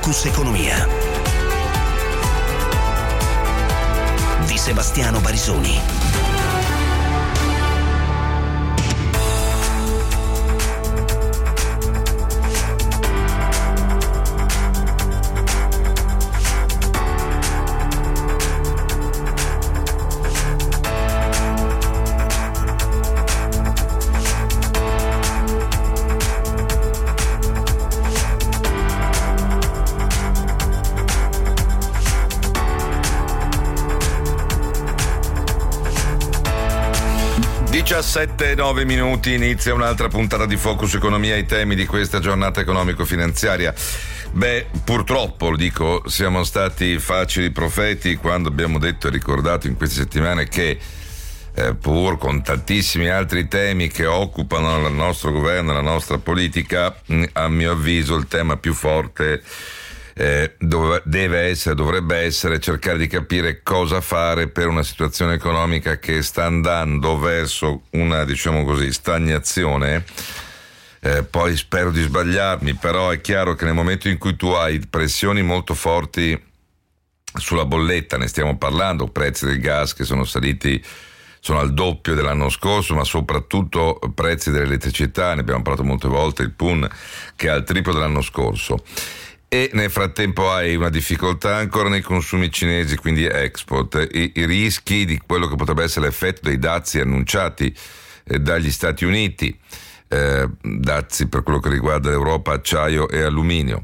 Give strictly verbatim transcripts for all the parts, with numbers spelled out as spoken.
Focus Economia di Sebastiano Barisoni. diciassette e nove minuti, inizia un'altra puntata di Focus Economia, i temi di questa giornata economico-finanziaria. Beh, purtroppo, dico, siamo stati facili profeti quando abbiamo detto e ricordato in queste settimane che eh, pur con tantissimi altri temi che occupano il nostro governo, la nostra politica, a mio avviso il tema più forte Eh, dove deve essere, dovrebbe essere cercare di capire cosa fare per una situazione economica che sta andando verso una, diciamo così, stagnazione. Eh, poi spero di sbagliarmi, però è chiaro che nel momento in cui tu hai pressioni molto forti sulla bolletta, ne stiamo parlando, prezzi del gas che sono saliti, sono al doppio dell'anno scorso, ma soprattutto prezzi dell'elettricità, ne abbiamo parlato molte volte, il P U N che è al triplo dell'anno scorso. E nel frattempo hai una difficoltà ancora nei consumi cinesi, quindi export, i, i rischi di quello che potrebbe essere l'effetto dei dazi annunciati eh, dagli Stati Uniti, eh, dazi per quello che riguarda l'Europa, acciaio e alluminio,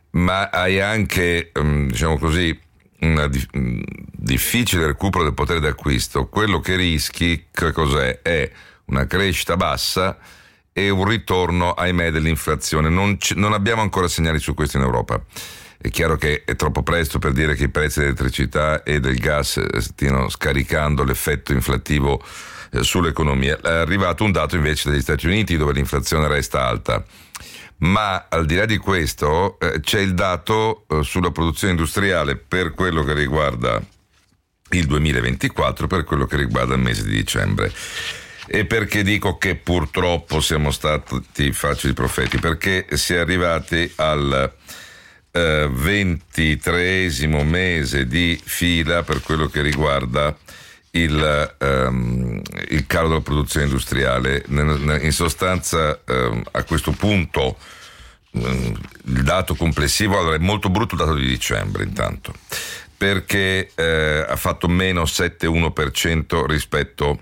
ma hai anche, um, diciamo così, un di, um, difficile recupero del potere d'acquisto. Quello che rischi, che cos'è? È una crescita bassa e un ritorno, ahimè, dell'inflazione. Non, c- non abbiamo ancora segnali su questo in Europa. È chiaro che è troppo presto per dire che i prezzi dell'elettricità e del gas eh, stiano scaricando l'effetto inflattivo eh, sull'economia. È arrivato un dato invece dagli Stati Uniti dove l'inflazione resta alta. Ma al di là di questo eh, c'è il dato eh, sulla produzione industriale per quello che riguarda il duemilaventiquattro, per quello che riguarda il mese di dicembre. E perché dico che purtroppo siamo stati facili profeti? Perché si è arrivati al eh, ventitreesimo mese di fila per quello che riguarda il, um, il calo della produzione industriale. In sostanza, um, a questo punto um, il dato complessivo, allora, è molto brutto il dato di dicembre intanto, perché eh, ha fatto meno sette virgola uno per cento rispetto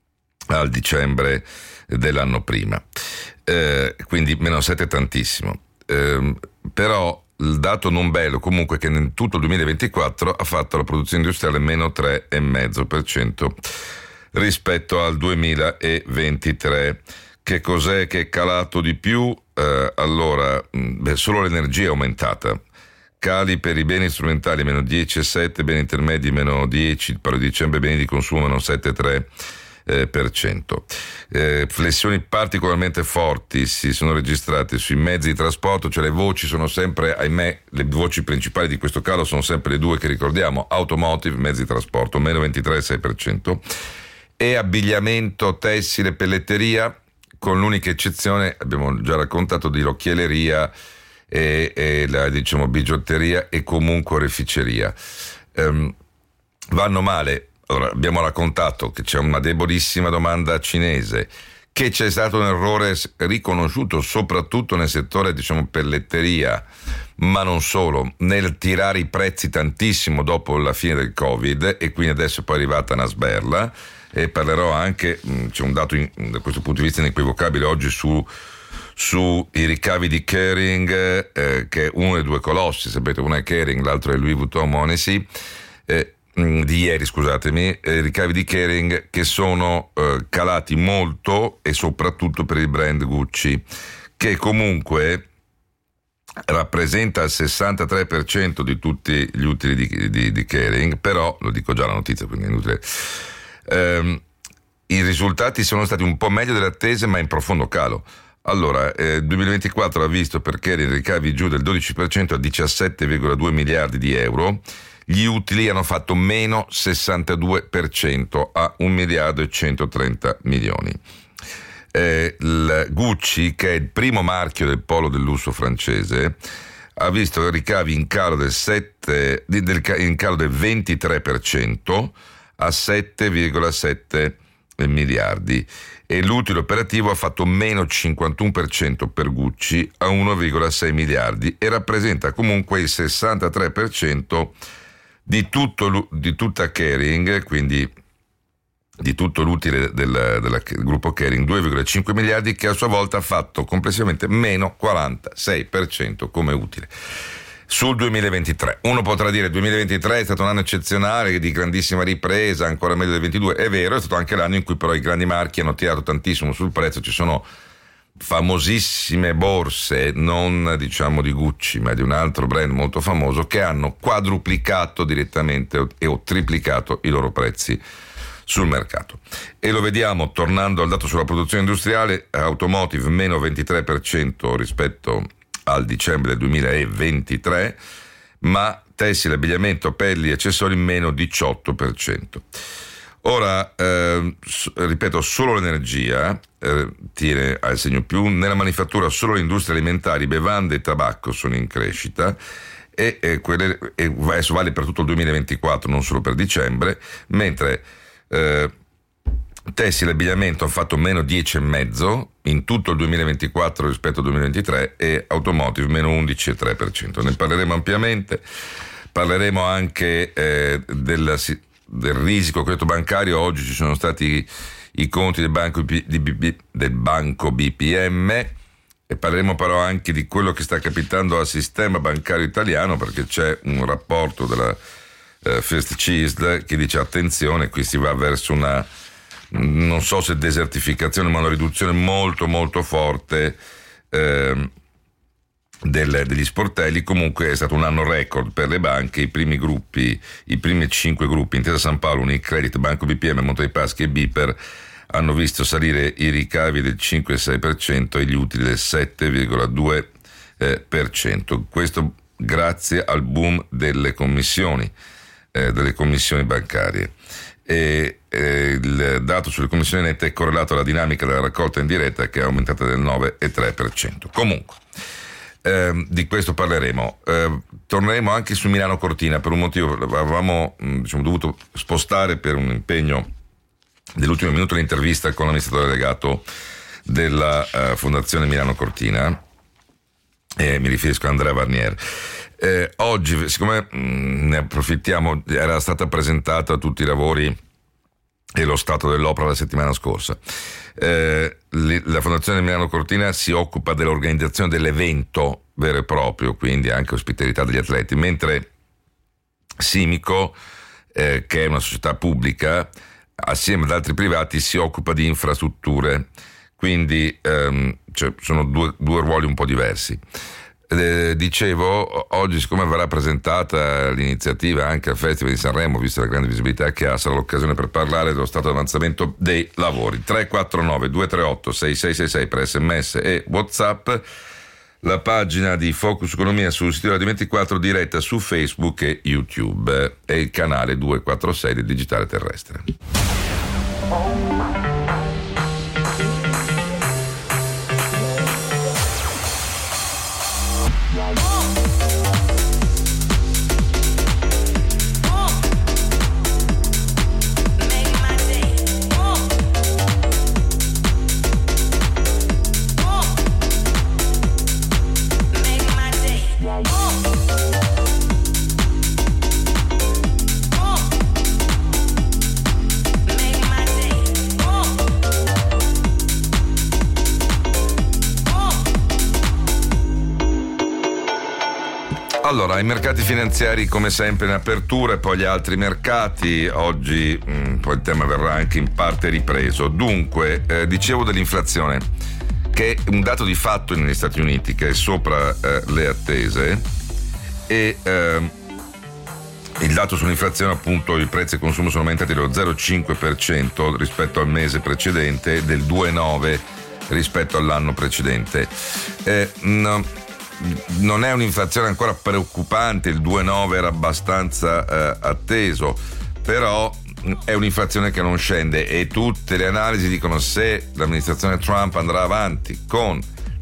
al dicembre dell'anno prima, eh, quindi meno sette è tantissimo, eh, però il dato non bello comunque è che in tutto il duemilaventiquattro ha fatto la produzione industriale meno tre virgola cinque per cento rispetto al duemilaventitré. Che cos'è che è calato di più? Eh, allora, beh, solo l'energia è aumentata. Cali per i beni strumentali meno dieci virgola sette, beni intermedi meno dieci, per dicembre beni di consumo meno sette virgola tre Eh, per cento. Eh, flessioni particolarmente forti si sono registrate sui mezzi di trasporto, cioè le voci sono sempre, ahimè, le voci principali di questo calo sono sempre le due che ricordiamo: automotive, mezzi di trasporto, meno ventitré virgola sei per cento, e abbigliamento, tessile, pelletteria, con l'unica eccezione, abbiamo già raccontato, di occhielleria e, e la, diciamo, bigiotteria e comunque oreficeria. Um, vanno male. Allora, abbiamo raccontato che c'è una debolissima domanda cinese, che c'è stato un errore riconosciuto soprattutto nel settore, diciamo, pelletteria, ma non solo, nel tirare i prezzi tantissimo dopo la fine del Covid, e quindi adesso è poi arrivata una sberla, e parlerò anche, c'è un dato in, da questo punto di vista inequivocabile oggi su sui ricavi di Kering, eh, che è uno dei due colossi, sapete, uno è Kering, l'altro è Louis Vuitton Monacy, eh, di ieri, scusatemi, eh, ricavi di Kering che sono eh, calati molto, e soprattutto per il brand Gucci, che comunque rappresenta il sessantatré per cento di tutti gli utili di, di, di Kering, però, lo dico già la notizia, quindi è inutile, ehm, i risultati sono stati un po' meglio delle attese, ma in profondo calo. Allora, eh, duemilaventiquattro ha visto per Kering ricavi giù del dodici per cento a diciassette virgola due miliardi di euro, gli utili hanno fatto meno sessantadue per cento a un miliardo e centotrenta milioni. Eh, il Gucci, che è il primo marchio del polo del lusso francese, ha visto ricavi in calo del, sette, del, in calo del ventitré per cento a sette virgola sette miliardi, e l'utile operativo ha fatto meno cinquantuno per cento per Gucci a uno virgola sei miliardi e rappresenta comunque il sessantatré per cento di, tutto, di tutta Kering, quindi di tutto l'utile del, del gruppo Kering, due virgola cinque miliardi, che a sua volta ha fatto complessivamente meno quarantasei per cento come utile. Sul duemilaventitré, uno potrà dire: il duemilaventitré è stato un anno eccezionale, di grandissima ripresa, ancora meglio del ventidue. È vero, è stato anche l'anno in cui però i grandi marchi hanno tirato tantissimo sul prezzo. Ci sono famosissime borse, non diciamo di Gucci ma di un altro brand molto famoso, che hanno quadruplicato direttamente e o triplicato i loro prezzi sul mercato. E lo vediamo tornando al dato sulla produzione industriale: automotive meno ventitré per cento rispetto al dicembre del duemilaventitré, ma tessile, abbigliamento, pelli e accessori meno diciotto per cento. Ora, eh, ripeto, solo l'energia eh, tiene al segno più, nella manifattura solo le industrie alimentari, bevande e tabacco sono in crescita, e, e, quelle, e adesso vale per tutto il duemilaventiquattro, non solo per dicembre, mentre eh, tessile e abbigliamento hanno fatto meno dieci virgola cinque in tutto il duemilaventiquattro rispetto al duemilaventitré, e automotive meno undici virgola tre per cento. Ne parleremo ampiamente. Parleremo anche eh, del, del risico credito bancario. Oggi ci sono stati i conti del banco, di, di, del banco B P M, e parleremo però anche di quello che sta capitando al sistema bancario italiano, perché c'è un rapporto della eh, First C I S D che dice: attenzione, qui si va verso una, non so se desertificazione, ma una riduzione molto molto forte eh, del, degli sportelli. Comunque è stato un anno record per le banche. I primi gruppi, i primi cinque gruppi, Intesa San Paolo, Unicredit, Banco B P M, Monte dei Paschi e Biper, hanno visto salire i ricavi del cinque virgola sei per cento e gli utili del sette virgola due per cento. Questo grazie al boom delle commissioni, eh, delle commissioni bancarie. E eh, il dato sulle commissioni nette è correlato alla dinamica della raccolta indiretta, che è aumentata del nove virgola tre per cento. Comunque, eh, di questo parleremo. Eh, torneremo anche su Milano Cortina, per un motivo: avevamo diciamo, dovuto spostare per un impegno dell'ultimo minuto l'intervista con l'amministratore delegato della uh, Fondazione Milano Cortina, eh, mi riferisco a Andrea Varnier. Eh, oggi, siccome mh, ne approfittiamo, era stata presentata a tutti i lavori e lo stato dell'opera la settimana scorsa. Eh, li, la Fondazione Milano Cortina si occupa dell'organizzazione dell'evento vero e proprio, quindi anche ospitalità degli atleti, mentre Simico, eh, che è una società pubblica, assieme ad altri privati si occupa di infrastrutture, quindi ehm, cioè, sono due, due ruoli un po' diversi. Eh, dicevo, oggi, siccome verrà presentata l'iniziativa anche al Festival di Sanremo, vista la grande visibilità che ha, sarà l'occasione per parlare dello stato di avanzamento dei lavori. Tre quattro nove due tre otto sei sei sei sei per sms e WhatsApp, la pagina di Focus Economia sul sito Radio ventiquattro, diretta su Facebook e YouTube, e il canale duecentoquarantasei del Digitale Terrestre. Allora, i mercati finanziari come sempre in apertura, e poi gli altri mercati. Oggi mh, poi il tema verrà anche in parte ripreso. Dunque, eh, dicevo dell'inflazione, che è un dato di fatto negli Stati Uniti che è sopra eh, le attese, e eh, il dato sull'inflazione, appunto, i prezzi al consumo sono aumentati dello zero virgola cinque per cento rispetto al mese precedente e del due virgola nove per cento rispetto all'anno precedente. Eh, no, non è un'inflazione ancora preoccupante, il due virgola nove era abbastanza eh, atteso, però è un'inflazione che non scende, e tutte le analisi dicono: se l'amministrazione Trump andrà avanti con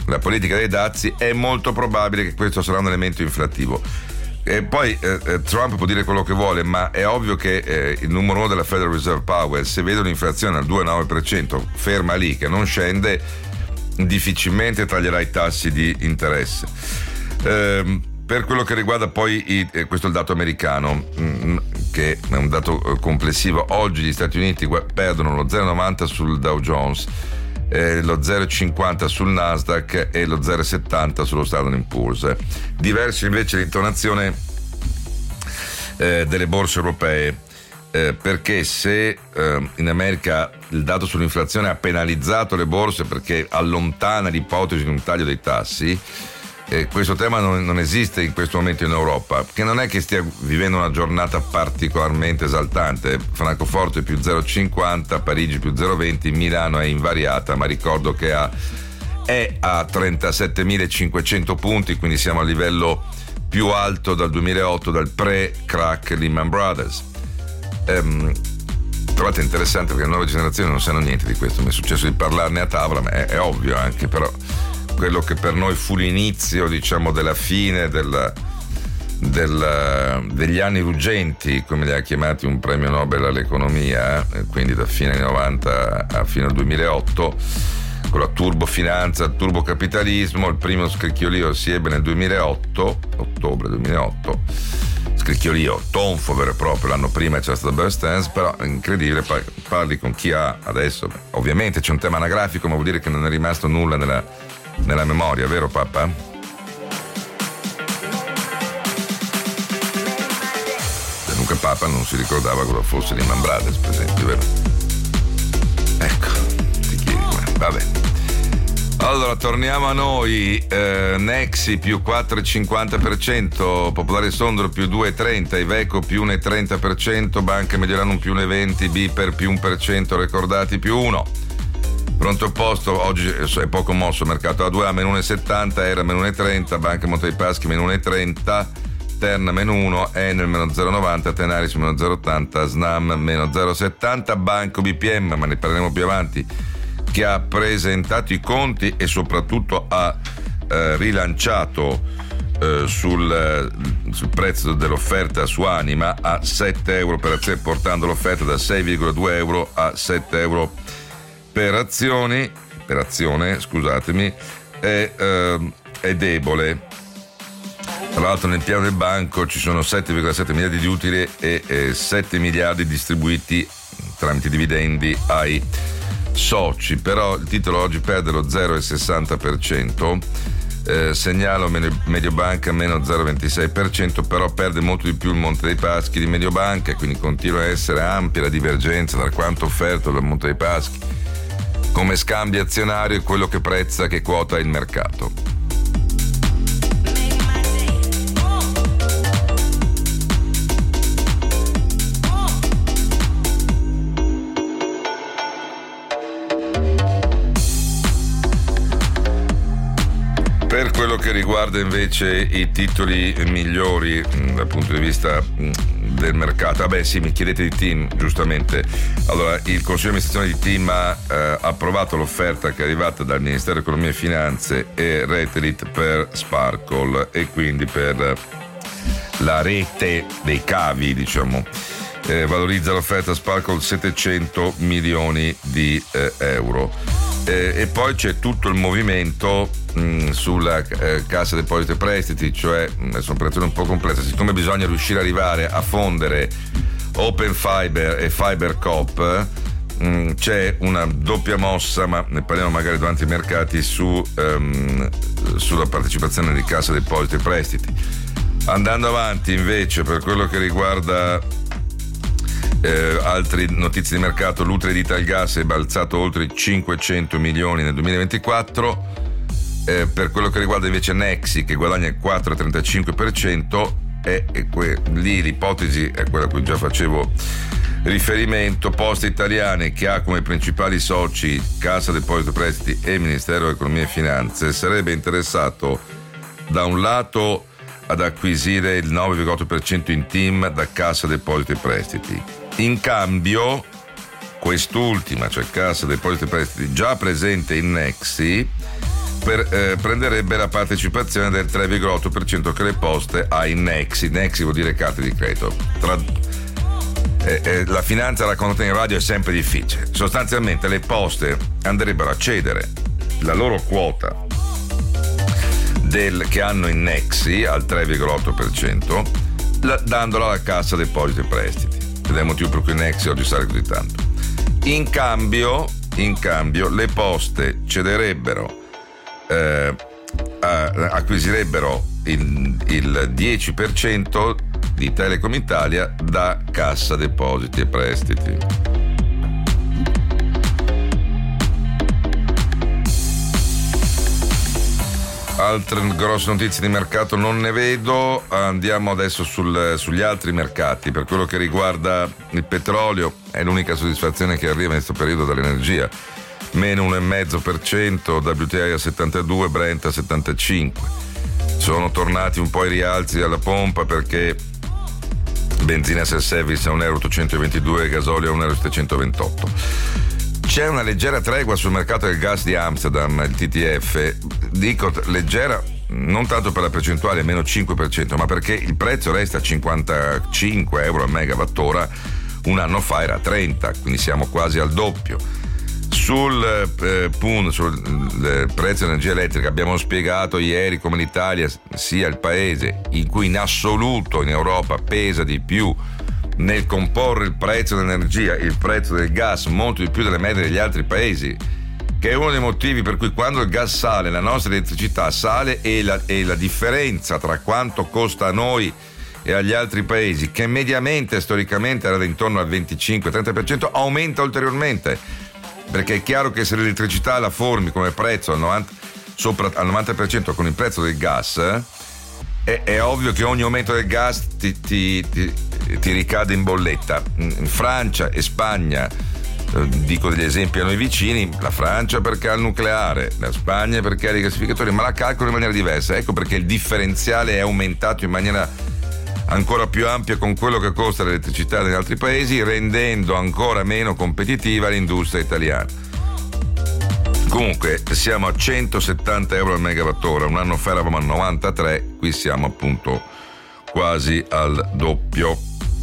la politica dei dazi, è molto probabile che questo sarà un elemento inflattivo. E poi eh, Trump può dire quello che vuole, ma è ovvio che eh, il numero uno della Federal Reserve Powell, se vede un'inflazione al due virgola nove per cento ferma lì, che non scende, difficilmente taglierà i tassi di interesse. Eh, per quello che riguarda poi i, eh, questo è il dato americano, mh, che è un dato eh, complessivo. Oggi gli Stati Uniti perdono lo zero virgola novanta sul Dow Jones, eh, lo zero virgola cinquanta sul Nasdaq e lo zero virgola settanta sullo Standard and Poor's. Diverso invece l'intonazione eh, delle borse europee, eh, perché se eh, in America il dato sull'inflazione ha penalizzato le borse perché allontana l'ipotesi di un taglio dei tassi, eh, questo tema non, non esiste in questo momento in Europa, che non è che stia vivendo una giornata particolarmente esaltante. Francoforte più zero virgola cinquanta, Parigi più zero virgola venti, Milano è invariata, ma ricordo che ha, è a trentasettemilacinquecento punti, quindi siamo a livello più alto dal duemilaotto, dal pre-crack Lehman Brothers. Ehm, trovate interessante perché le nuove generazioni non sanno niente di questo. Mi è successo di parlarne a tavola, ma è, è ovvio anche, però quello che per noi fu l'inizio, diciamo, della fine del, del, degli anni ruggenti, come li ha chiamati un premio Nobel all'economia, eh, quindi da fine anni novanta a fine al duemilaotto, con la turbofinanza, il turbocapitalismo. Il primo scricchiolio si ebbe nel duemilaotto, ottobre duemilaotto, scricchiolio tonfo vero e proprio. L'anno prima c'era stato Bear Stearns, però è incredibile, parli con chi ha adesso, beh, ovviamente c'è un tema anagrafico, ma vuol dire che non è rimasto nulla nella nella memoria, vero papà? Dunque Papa non si ricordava cosa fosse Lehman Brothers, per esempio, vero? Ecco, ti chiedi come. Vabbè. Allora, torniamo a noi. eh, Nexi più quattro virgola cinquanta per cento, Popolare Sondro più due virgola trenta, Iveco più uno virgola trenta per cento, Banca Mediolanum più uno virgola venti, Biper più uno per cento, Recordati più uno. Pronto posto, oggi è poco mosso, mercato A due A meno uno virgola settanta, Era meno uno virgola trenta, Banca Monte dei Paschi meno uno virgola trenta, Terna meno uno, Enel meno zero virgola novanta, Tenaris meno zero virgola ottanta, Snam meno zero virgola settanta, Banco B P M, ma ne parleremo più avanti, che ha presentato i conti e soprattutto ha eh, rilanciato eh, sul, eh, sul prezzo dell'offerta su Anima a sette euro per azione, portando l'offerta da sei virgola due euro a sette euro per azioni, per azione, scusatemi, è, eh, è debole. Tra l'altro nel piano del banco ci sono sette virgola sette miliardi di utili e eh, sette miliardi distribuiti tramite dividendi ai soci, però il titolo oggi perde lo zero virgola sessanta per cento, eh, segnalo Mediobanca meno zero virgola ventisei per cento, però perde molto di più il Monte dei Paschi di Mediobanca, quindi continua a essere ampia la divergenza tra quanto offerto dal Monte dei Paschi come scambio azionario e quello che prezza, che quota il mercato. Per quello che riguarda invece i titoli migliori mh, dal punto di vista mh, del mercato, vabbè sì, mi chiedete di T I M, giustamente. Allora, il Consiglio di amministrazione di T I M ha eh, approvato l'offerta che è arrivata dal Ministero dell'Economia e Finanze e Retelit per Sparkle e quindi per la rete dei cavi, diciamo. Eh, valorizza l'offerta Sparkle settecento milioni di eh, euro. Eh, e poi c'è tutto il movimento mh, sulla eh, Cassa Depositi e Prestiti, cioè mh, sono operazioni un po' complesse, siccome bisogna riuscire ad arrivare a fondere Open Fiber e FiberCop, mh, c'è una doppia mossa, ma ne parliamo magari durante i mercati, su, um, sulla partecipazione di Cassa Depositi e Prestiti. Andando avanti invece, per quello che riguarda Eh, altre notizie di mercato, l'utile di Italgas è balzato oltre i cinquecento milioni nel duemilaventiquattro. Eh, per quello che riguarda invece Nexi, che guadagna il quattro virgola trentacinque per cento, e, e que, lì l'ipotesi è quella a cui già facevo riferimento. Poste Italiane, che ha come principali soci Cassa Depositi e Prestiti e Ministero dell'Economia e Finanze, sarebbe interessato da un lato ad acquisire il nove virgola otto per cento in T I M da Cassa Depositi e Prestiti. In cambio, quest'ultima, cioè Cassa Depositi e Prestiti, già presente in Nexi, per, eh, prenderebbe la partecipazione del tre virgola otto per cento che le poste ha in Nexi. Nexi vuol dire carte di credito. Tra, eh, eh, la finanza raccontata in radio è sempre difficile. Sostanzialmente le poste andrebbero a cedere la loro quota del, che hanno in Nexi al tre virgola otto per cento, la, dandola alla Cassa Depositi e Prestiti. Ed è il motivo per cui Nexi oggi sale così tanto. In cambio, in cambio le poste cederebbero, eh, acquisirebbero il, il dieci per cento di Telecom Italia da Cassa Depositi e Prestiti. Altre grosse notizie di mercato non ne vedo. Andiamo adesso sul, sugli altri mercati. Per quello che riguarda il petrolio, è l'unica soddisfazione che arriva in questo periodo dall'energia. Meno uno virgola cinque per cento, W T I a settantadue, Brent a settantacinque. Sono tornati un po' i rialzi alla pompa perché benzina self-service a uno virgola ottocentoventidue e gasolio a uno virgola settecentoventotto. C'è una leggera tregua sul mercato del gas di Amsterdam, il T T F. Dico leggera non tanto per la percentuale, meno cinque per cento, ma perché il prezzo resta a cinquantacinque euro al megawattora. Un anno fa era trenta, quindi siamo quasi al doppio. Sul eh, P U N, sul eh, prezzo dell'energia elettrica, abbiamo spiegato ieri come l'Italia sia il paese in cui in assoluto in Europa pesa di più nel comporre il prezzo dell'energia, il prezzo del gas molto di più delle medie degli altri paesi, che è uno dei motivi per cui quando il gas sale la nostra elettricità sale e la, e la differenza tra quanto costa a noi e agli altri paesi, che mediamente storicamente era intorno al venticinque trenta per cento, aumenta ulteriormente, perché è chiaro che se l'elettricità la formi come prezzo al novanta, sopra, al novanta per cento con il prezzo del gas, eh, è, è ovvio che ogni aumento del gas ti, ti, ti, ti ricade in bolletta. In Francia e Spagna, eh, dico degli esempi a noi vicini, la Francia perché ha il nucleare, la Spagna perché ha i rigassificatori, ma la calcolo in maniera diversa. Ecco perché il differenziale è aumentato in maniera ancora più ampia con quello che costa l'elettricità negli altri paesi, rendendo ancora meno competitiva l'industria italiana. Comunque siamo a centosettanta euro al megawattora, un anno fa eravamo a novantatré, qui siamo appunto quasi al doppio.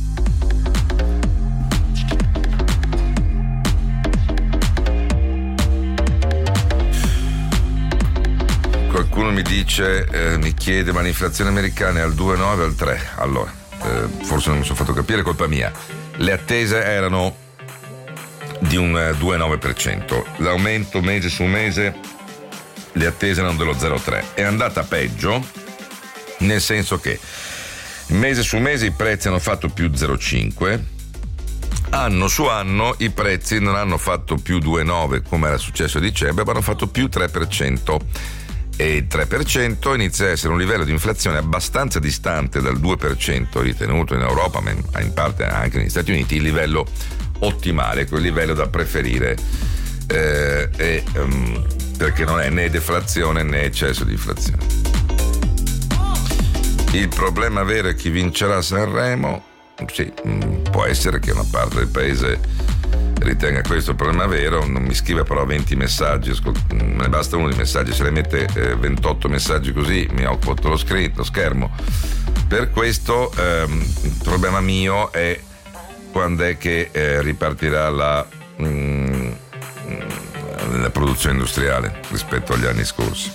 Qualcuno mi dice, eh, mi chiede, ma l'inflazione americana è al due virgola nove al tre? Allora, eh, forse non mi sono fatto capire, colpa mia. Le attese erano di un due virgola nove per cento, l'aumento mese su mese, le attese erano dello zero virgola tre. È andata peggio, nel senso che mese su mese i prezzi hanno fatto più zero virgola cinque, anno su anno i prezzi non hanno fatto più due virgola nove come era successo a dicembre, ma hanno fatto più tre per cento. E il tre per cento inizia a essere un livello di inflazione abbastanza distante dal due per cento ritenuto in Europa, ma in parte anche negli Stati Uniti, il livello ottimale, quel livello da preferire, eh, e, um, perché non è né deflazione né eccesso di inflazione. Il problema vero è chi vincerà Sanremo. Sì, mh, può essere che una parte del paese ritenga questo il problema vero. Non mi scrive però venti messaggi, ascolt- ne basta uno di messaggi, se le mette eh, ventotto messaggi così mi occupo lo, screen, lo schermo. Per questo ehm, il problema mio è quando è che eh, ripartirà la, mm, la produzione industriale rispetto agli anni scorsi.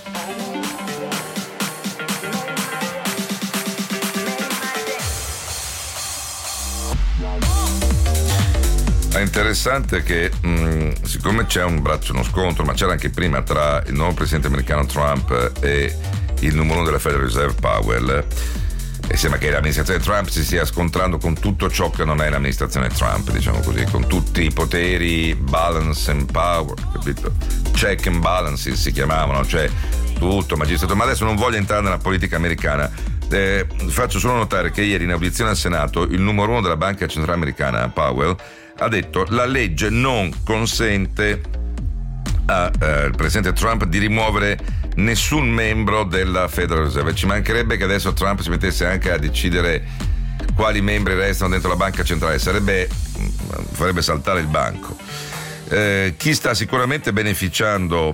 È interessante che mh, siccome c'è un braccio, uno scontro, ma c'era anche prima tra il nuovo presidente americano Trump e il numero uno della Federal Reserve Powell, e sembra che l'amministrazione Trump si stia scontrando con tutto ciò che non è l'amministrazione Trump, diciamo così, con tutti i poteri, balance and power, capito? Check and balances si chiamavano, cioè tutto magistrato. Ma adesso non voglio entrare nella politica americana. Eh, faccio solo notare che ieri in audizione al Senato il numero uno della Banca Centrale Americana, Powell, ha detto la legge non consente al eh, presidente Trump di rimuovere nessun membro della Federal Reserve. Ci mancherebbe che adesso Trump si mettesse anche a decidere quali membri restano dentro la banca centrale, sarebbe farebbe saltare il banco. Eh, chi sta sicuramente beneficiando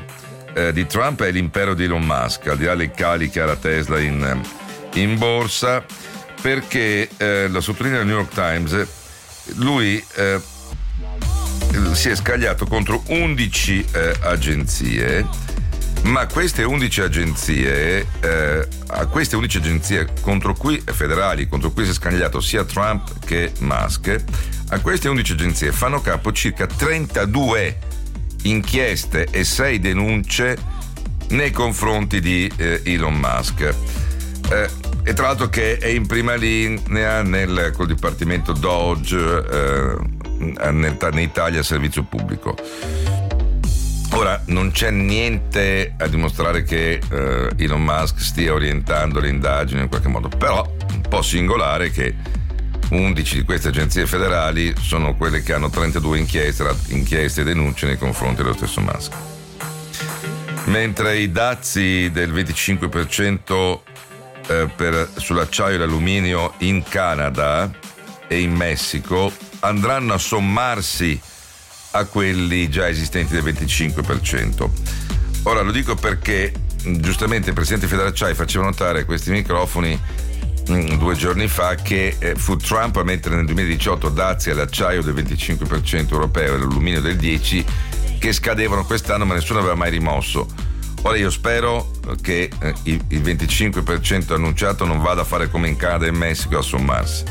eh, di Trump è l'impero di Elon Musk, al di là dei cali che ha la Tesla in, in borsa, perché eh, lo sottolinea il New York Times, lui eh, si è scagliato contro undici eh, agenzie, ma queste undici agenzie, eh, a queste undici agenzie contro cui federali, contro cui si è scagliato sia Trump che Musk, a queste undici agenzie fanno capo circa trentadue inchieste e sei denunce nei confronti di eh, Elon Musk. Eh, e tra l'altro che è in prima linea nel, col dipartimento Dodge eh, nel, in Italia servizio pubblico. Ora, non c'è niente a dimostrare che eh, Elon Musk stia orientando le indagini in qualche modo, però un po' singolare che undici di queste agenzie federali sono quelle che hanno trentadue inchieste, inchieste e denunce nei confronti dello stesso Musk. Mentre i dazi del venticinque per cento eh, per, sull'acciaio e l'alluminio in Canada e in Messico andranno a sommarsi a quelli già esistenti del venticinque per cento. Ora lo dico perché giustamente il presidente Federacciai faceva notare a questi microfoni mh, due giorni fa che eh, fu Trump a mettere nel duemiladiciotto dazi all'acciaio del venticinque per cento europeo e all'alluminio del dieci per cento che scadevano quest'anno, ma nessuno aveva mai rimosso. Ora io spero che eh, il venticinque per cento annunciato non vada a fare come in Canada e in Messico a sommarsi.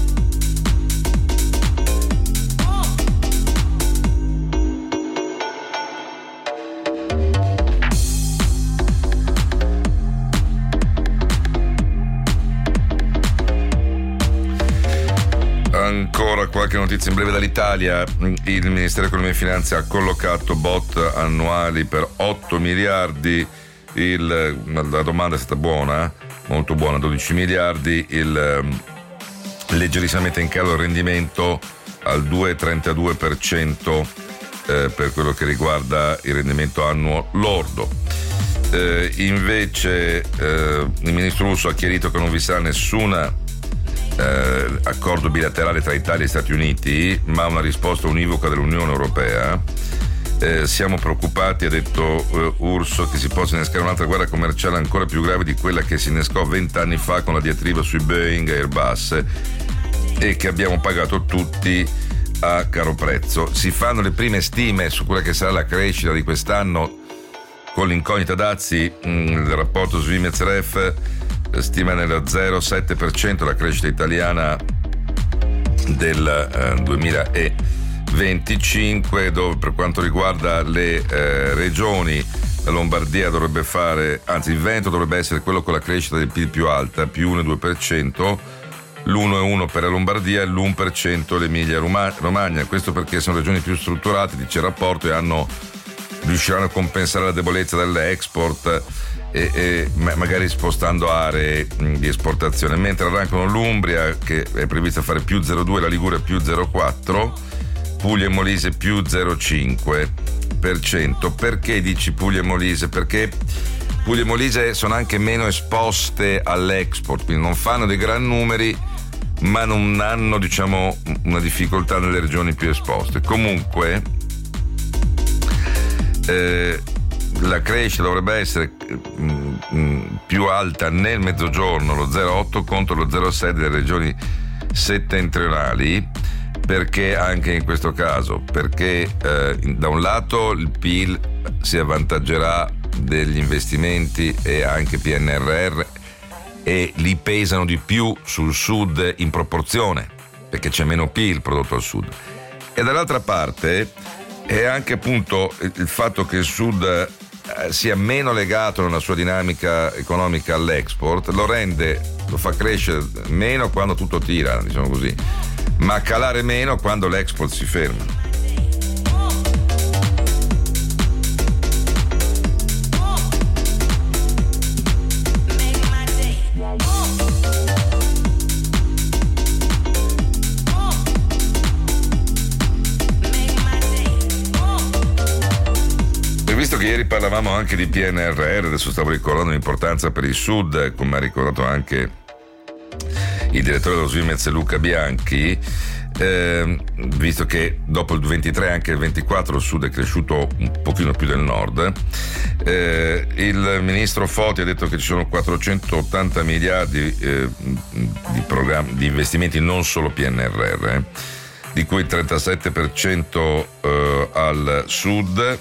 Ancora qualche notizia in breve dall'Italia. Il Ministero dell'Economia e Finanze ha collocato bot annuali per otto miliardi. Il, la domanda è stata buona, molto buona, dodici miliardi. Il leggerissimamente in calo il rendimento al due virgola trentadue per cento eh, per quello che riguarda il rendimento annuo lordo. Eh, invece eh, il ministro russo ha chiarito che non vi sarà nessuna Eh, accordo bilaterale tra Italia e Stati Uniti, ma una risposta univoca dell'Unione Europea. Eh, siamo preoccupati, ha detto eh, Urso, che si possa innescare un'altra guerra commerciale ancora più grave di quella che si innescò vent'anni fa con la diatriba sui Boeing e Airbus e che abbiamo pagato tutti a caro prezzo. Si fanno le prime stime su quella che sarà la crescita di quest'anno con l'incognita dazi. Mh, il rapporto Svimez-Ref stima nel zero virgola sette per cento la crescita italiana del eh, duemilaventicinque, dove per quanto riguarda le eh, regioni la Lombardia dovrebbe fare, anzi il Veneto dovrebbe essere quello con la crescita del P I L più alta, più uno virgola due per cento, l'uno virgola uno per cento per la Lombardia e l'uno per cento l'Emilia Romagna. Questo perché sono regioni più strutturate, dice il rapporto, e hanno riusciranno a compensare la debolezza dell'export e, e magari spostando aree di esportazione, mentre arrancano l'Umbria che è prevista fare più zero virgola due, la Liguria più zero virgola quattro, Puglia e Molise più zero virgola cinque per cento. Perché dici Puglia e Molise? Perché Puglia e Molise sono anche meno esposte all'export, quindi non fanno dei gran numeri, ma non hanno, diciamo, una difficoltà nelle regioni più esposte. Comunque eh, la crescita dovrebbe essere mh, mh, più alta nel mezzogiorno, lo zero virgola otto contro lo zero virgola sei delle regioni settentrionali. Perché anche in questo caso? Perché eh, da un lato il P I L si avvantaggerà degli investimenti e anche P N R R e li pesano di più sul sud in proporzione, perché c'è meno P I L prodotto al sud. E dall'altra parte è anche appunto il fatto che il sud sia meno legato nella sua dinamica economica all'export, lo rende, lo fa crescere meno quando tutto tira, diciamo così, ma calare meno quando l'export si ferma. Visto che ieri parlavamo anche di P N R R, adesso stavo ricordando l'importanza per il Sud, come ha ricordato anche il direttore dello Svimez Luca Bianchi, Eh, visto che dopo il ventitré anche il ventiquattro il sud è cresciuto un pochino più del nord, eh, il ministro Foti ha detto che ci sono quattrocentottanta miliardi eh, di, programmi, di investimenti non solo P N R R, eh, di cui il trentasette per cento eh, al sud,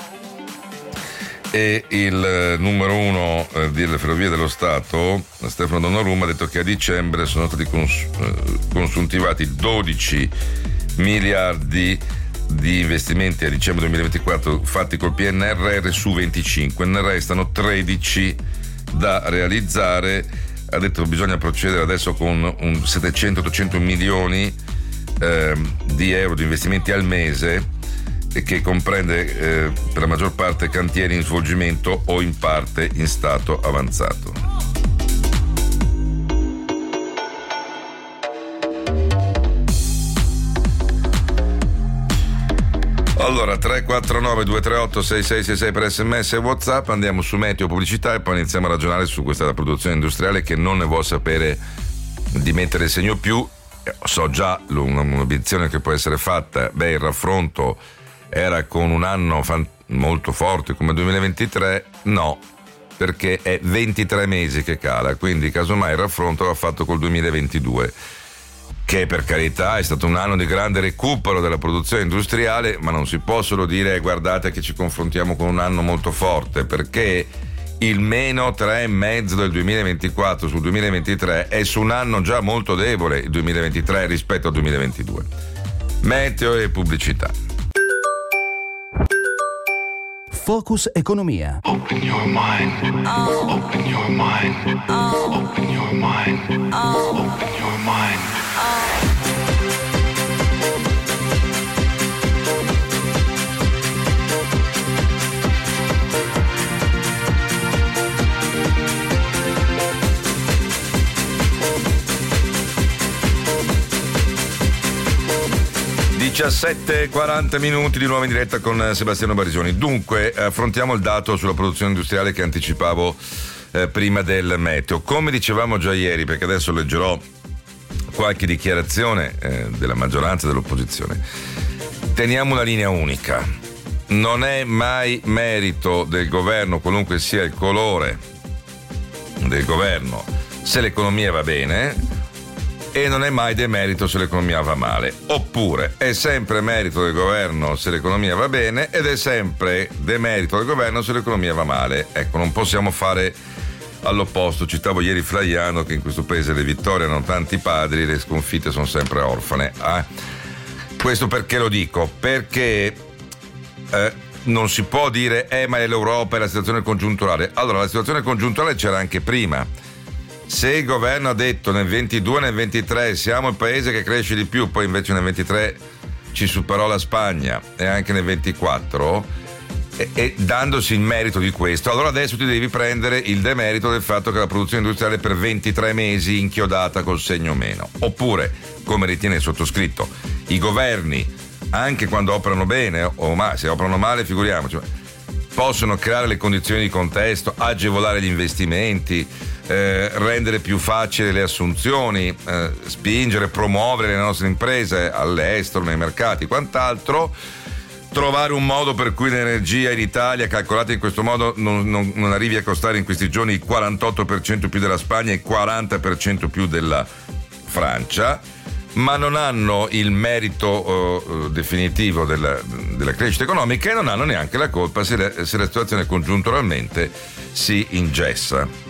e il numero uno eh, delle Ferrovie dello Stato, Stefano Donnarumma, ha detto che a dicembre sono stati cons- consuntivati dodici miliardi di investimenti a dicembre duemilaventiquattro fatti col P N R R su venticinque, ne restano tredici da realizzare. Ha detto che bisogna procedere adesso con un settecento ottocento milioni eh, di euro di investimenti al mese, che comprende eh, per la maggior parte cantieri in svolgimento o in parte in stato avanzato. Allora, tre quattro nove due tre otto sei sei sei sei per sms e WhatsApp, andiamo su meteo, pubblicità e poi iniziamo a ragionare su questa produzione industriale che non ne vuol sapere di mettere il segno più. So già un'obiezione che può essere fatta: beh, il raffronto era con un anno fan- molto forte come duemilaventitré. No, perché è ventitré mesi che cala, quindi casomai il raffronto va fatto col duemilaventidue, che per carità è stato un anno di grande recupero della produzione industriale, ma non si può solo dire guardate che ci confrontiamo con un anno molto forte, perché il meno tre virgola cinque del duemilaventiquattro sul duemilaventitré è su un anno già molto debole, il duemilaventitré rispetto al duemilaventidue. Meteo e pubblicità. Focus Economia. Open your mind. Oh. Open your mind. Oh. Open your mind. Oh. Open your mind. Oh. diciassette e quaranta minuti di nuovo in diretta con Sebastiano Barisoni. Dunque, affrontiamo il dato sulla produzione industriale che anticipavo eh, prima del meteo. Come dicevamo già ieri, perché adesso leggerò qualche dichiarazione eh, della maggioranza e dell'opposizione, teniamo una linea unica. Non è mai merito del governo, qualunque sia il colore del governo, se l'economia va bene, e non è mai demerito se l'economia va male. Oppure è sempre merito del governo se l'economia va bene ed è sempre demerito del governo se l'economia va male. Ecco, non possiamo fare all'opposto. Citavo ieri Flaiano che in questo paese le vittorie hanno tanti padri, le sconfitte sono sempre orfane. Eh? Questo perché lo dico? Perché eh, non si può dire eh ma è l'Europa, è la situazione congiunturale. Allora, la situazione congiunturale c'era anche prima. Se il governo ha detto nel ventidue, nel ventitré siamo il paese che cresce di più, poi invece nel ventitré ci superò la Spagna e anche nel ventiquattro, e, e dandosi il merito di questo, allora adesso ti devi prendere il demerito del fatto che la produzione industriale per ventitré mesi inchiodata col segno meno. Oppure, come ritiene il sottoscritto, i governi, anche quando operano bene o ma, se operano male figuriamoci, possono creare le condizioni di contesto, agevolare gli investimenti, Eh, rendere più facili le assunzioni, eh, spingere, promuovere le nostre imprese all'estero, nei mercati, quant'altro, trovare un modo per cui l'energia in Italia, calcolata in questo modo, non, non, non arrivi a costare in questi giorni il quarantotto per cento più della Spagna e il quaranta per cento più della Francia, ma non hanno il merito uh, definitivo della, della crescita economica e non hanno neanche la colpa se la, se la situazione congiunturalmente si ingessa.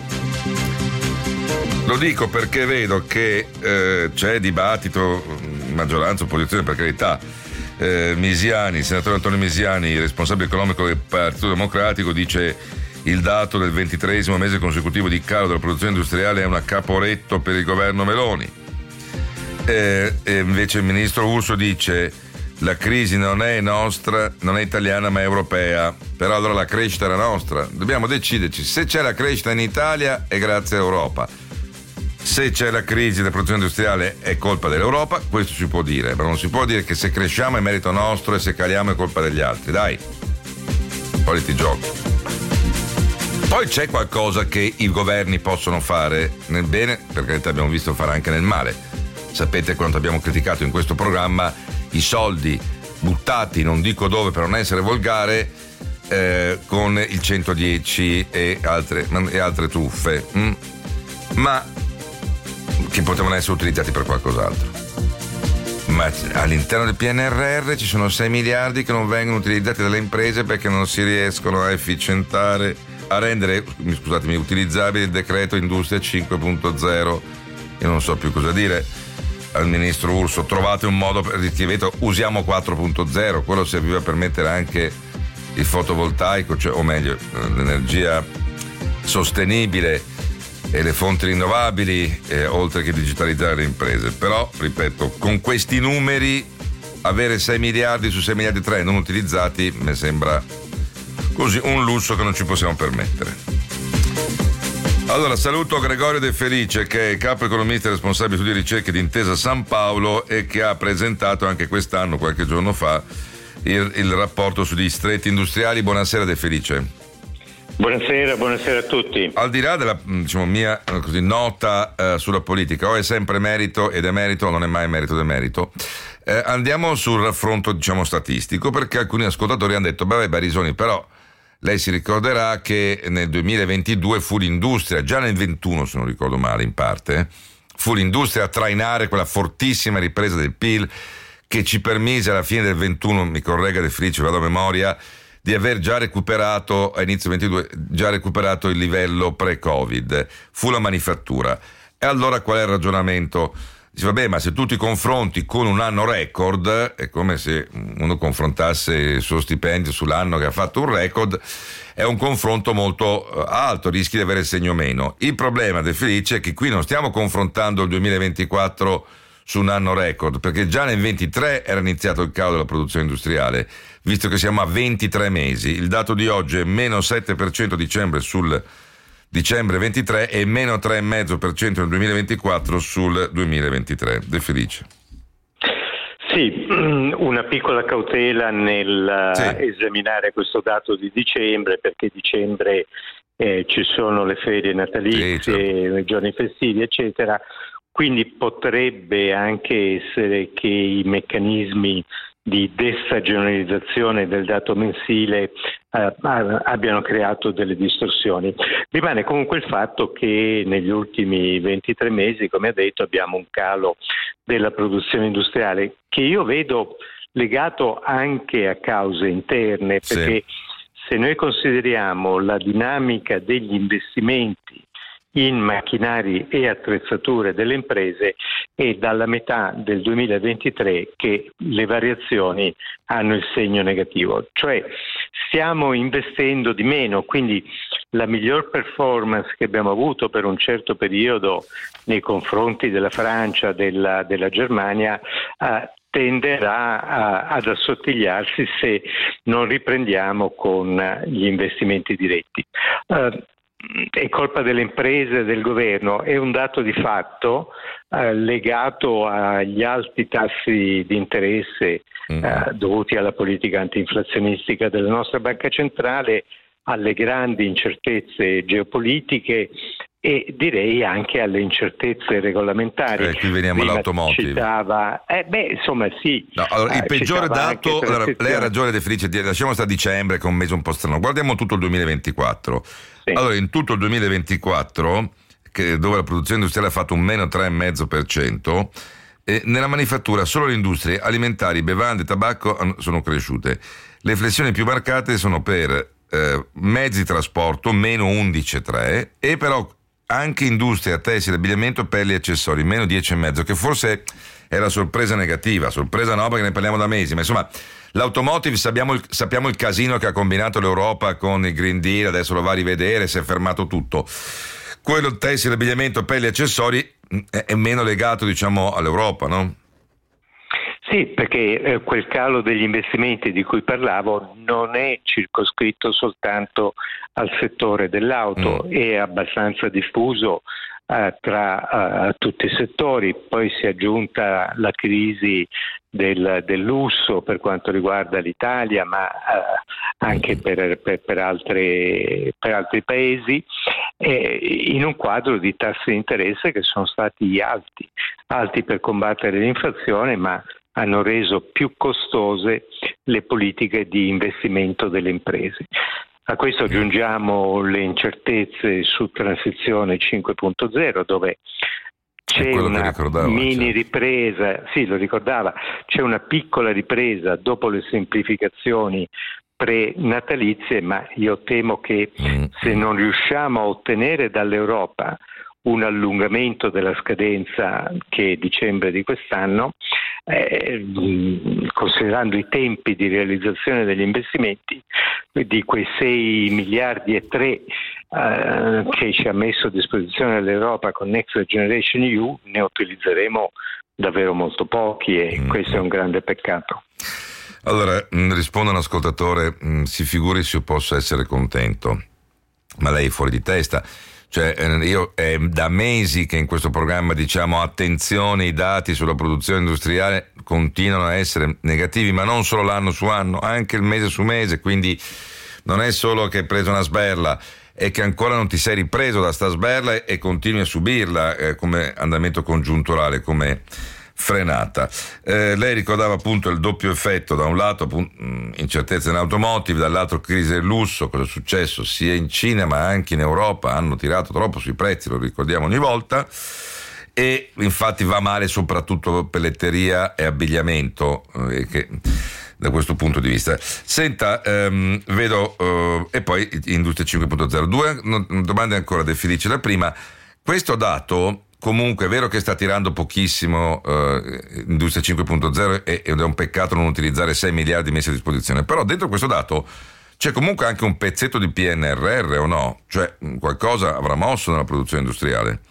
Lo dico perché vedo che eh, c'è dibattito, maggioranza, opposizione, per carità. Eh, Misiani, il senatore Antonio Misiani, responsabile economico del Partito Democratico, dice il dato del ventitreesimo mese consecutivo di calo della produzione industriale è un accaporetto per il governo Meloni. Eh, e invece il ministro Urso dice la crisi non è nostra, non è italiana ma è europea, però allora la crescita era nostra. Dobbiamo deciderci, se c'è la crescita in Italia è grazie all'Europa. Se c'è la crisi della produzione industriale è colpa dell'Europa, questo si può dire, ma non si può dire che se cresciamo è merito nostro e se caliamo è colpa degli altri. Dai, poi ti giochi. Poi c'è qualcosa che i governi possono fare nel bene, per carità abbiamo visto fare anche nel male. sapete quanto abbiamo criticato in questo programma i soldi buttati, non dico dove per non essere volgare, eh, con il centodieci e altre, e altre truffe, mm? ma che potevano essere utilizzati per qualcos'altro. Ma all'interno del P N R R ci sono sei miliardi che non vengono utilizzati dalle imprese perché non si riescono a efficientare, a rendere, scusatemi, utilizzabile il decreto Industria cinque punto zero. Io non so più cosa dire al ministro Urso, trovate un modo per richiedere, usiamo quattro punto zero, quello serviva per mettere anche il fotovoltaico, cioè, o meglio l'energia sostenibile e le fonti rinnovabili, eh, oltre che digitalizzare le imprese. Però, ripeto, con questi numeri avere sei miliardi su sei miliardi e tre non utilizzati mi sembra così un lusso che non ci possiamo permettere. Allora saluto Gregorio De Felice, che è capo economista e responsabile studi e ricerche di Intesa San Paolo e che ha presentato anche quest'anno, qualche giorno fa, il, il rapporto sugli distretti industriali. Buonasera De Felice. Buonasera, buonasera a tutti. Al di là della, diciamo, mia così, nota eh, sulla politica, o è sempre merito ed è merito o non è mai merito ed è merito, eh, andiamo sul raffronto, diciamo, statistico, perché alcuni ascoltatori hanno detto, beh, Barisoni, però lei si ricorderà che nel duemilaventidue fu l'industria, già nel ventuno se non ricordo male in parte, eh, fu l'industria a trainare quella fortissima ripresa del P I L che ci permise alla fine del ventuno, mi corregga De Felice, vado a memoria, di aver già recuperato a inizio ventidue già recuperato il livello pre-Covid. Fu la manifattura. E allora qual è il ragionamento? Dice, vabbè, ma se tu ti confronti con un anno record, è come se uno confrontasse il suo stipendio sull'anno che ha fatto un record, è un confronto molto alto, rischi di avere il segno meno. Il problema del Felice è che qui non stiamo confrontando il duemilaventiquattro su un anno record, perché già nel ventitré era iniziato il calo della produzione industriale, visto che siamo a ventitré mesi. Il dato di oggi è meno sette per cento dicembre sul dicembre ventitré e meno tre virgola cinque per cento nel duemilaventiquattro sul duemilaventitré. De Felice. Sì, una piccola cautela nel sì. esaminare questo dato di dicembre, perché dicembre eh, ci sono le ferie natalizie, sì, certo, i giorni festivi, eccetera. Quindi potrebbe anche essere che i meccanismi di destagionalizzazione del dato mensile eh, abbiano creato delle distorsioni. Rimane comunque il fatto che negli ultimi ventitré mesi, come ha detto, abbiamo un calo della produzione industriale che io vedo legato anche a cause interne, perché sì, se noi consideriamo la dinamica degli investimenti in macchinari e attrezzature delle imprese, è dalla metà del duemilaventitré che le variazioni hanno il segno negativo, cioè stiamo investendo di meno, quindi la miglior performance che abbiamo avuto per un certo periodo nei confronti della Francia, della, della Germania, eh, tenderà a, ad assottigliarsi se non riprendiamo con gli investimenti diretti. Uh, È colpa delle imprese e del governo, è un dato di fatto eh, legato agli alti tassi di interesse mm. eh, dovuti alla politica antinflazionistica della nostra banca centrale, alle grandi incertezze geopolitiche e direi anche alle incertezze regolamentari. Eh, qui veniamo all'automotive. Citava, eh, beh, insomma sì. No, allora, il eh, peggiore dato, allora, lei ha ragione De Felice, lasciamo stare dicembre che è un mese un po' strano, guardiamo tutto il duemilaventiquattro. Sì. Allora, in tutto il duemilaventiquattro, che, dove la produzione industriale ha fatto un meno tre virgola cinque per cento, eh, nella manifattura solo le industrie alimentari, bevande e tabacco sono cresciute. Le flessioni più marcate sono per eh, mezzi di trasporto, meno undici virgola tre, e però anche industria, tessile, abbigliamento, pelli e accessori, meno dieci virgola cinque, che forse è la sorpresa negativa, sorpresa no perché ne parliamo da mesi, ma insomma l'automotive sappiamo il, sappiamo il casino che ha combinato l'Europa con il Green Deal, adesso lo va a rivedere, si è fermato tutto. Quello tessile, abbigliamento, pelli e accessori è, è meno legato, diciamo, all'Europa, no? Sì, perché eh, quel calo degli investimenti di cui parlavo non è circoscritto soltanto al settore dell'auto, mm. è abbastanza diffuso eh, tra uh, tutti i settori. Poi si è aggiunta la crisi del, del lusso per quanto riguarda l'Italia, ma uh, anche per, per, per, altre, per altri paesi, eh, in un quadro di tassi di interesse che sono stati alti. alti per combattere l'inflazione, ma hanno reso più costose le politiche di investimento delle imprese. A questo aggiungiamo le incertezze su transizione cinque punto zero, dove c'è una mini ripresa, sì, lo ricordava, c'è una piccola ripresa dopo le semplificazioni pre-natalizie, ma io temo che se non riusciamo a ottenere dall'Europa un allungamento della scadenza, che è dicembre di quest'anno, eh, considerando i tempi di realizzazione degli investimenti, di quei sei miliardi e tre eh, che ci ha messo a disposizione l'Europa con Next Generation E U, ne utilizzeremo davvero molto pochi, e mm. questo è un grande peccato. Allora, mh, risponde un ascoltatore, mh, si figuri se io posso essere contento, ma lei è fuori di testa. Cioè, io è da mesi che in questo programma diciamo attenzione, i dati sulla produzione industriale continuano a essere negativi, ma non solo l'anno su anno, anche il mese su mese, quindi non è solo che hai preso una sberla, è che ancora non ti sei ripreso da sta sberla e continui a subirla eh, come andamento congiunturale, come frenata. Eh, lei ricordava appunto il doppio effetto, da un lato appunto, incertezza in automotive, dall'altro crisi del lusso. Cosa è successo? Sia in Cina ma anche in Europa hanno tirato troppo sui prezzi, lo ricordiamo ogni volta, e infatti va male soprattutto pelletteria e abbigliamento, eh, che da questo punto di vista. Senta, ehm, vedo, eh, e poi Industria cinque punto zero, due no, domande ancora De Felice. La prima, questo dato comunque è vero che sta tirando pochissimo eh, Industria cinque punto zero ed è un peccato non utilizzare sei miliardi messi a disposizione, però dentro questo dato c'è comunque anche un pezzetto di P N R R o no? Cioè qualcosa avrà mosso nella produzione industriale?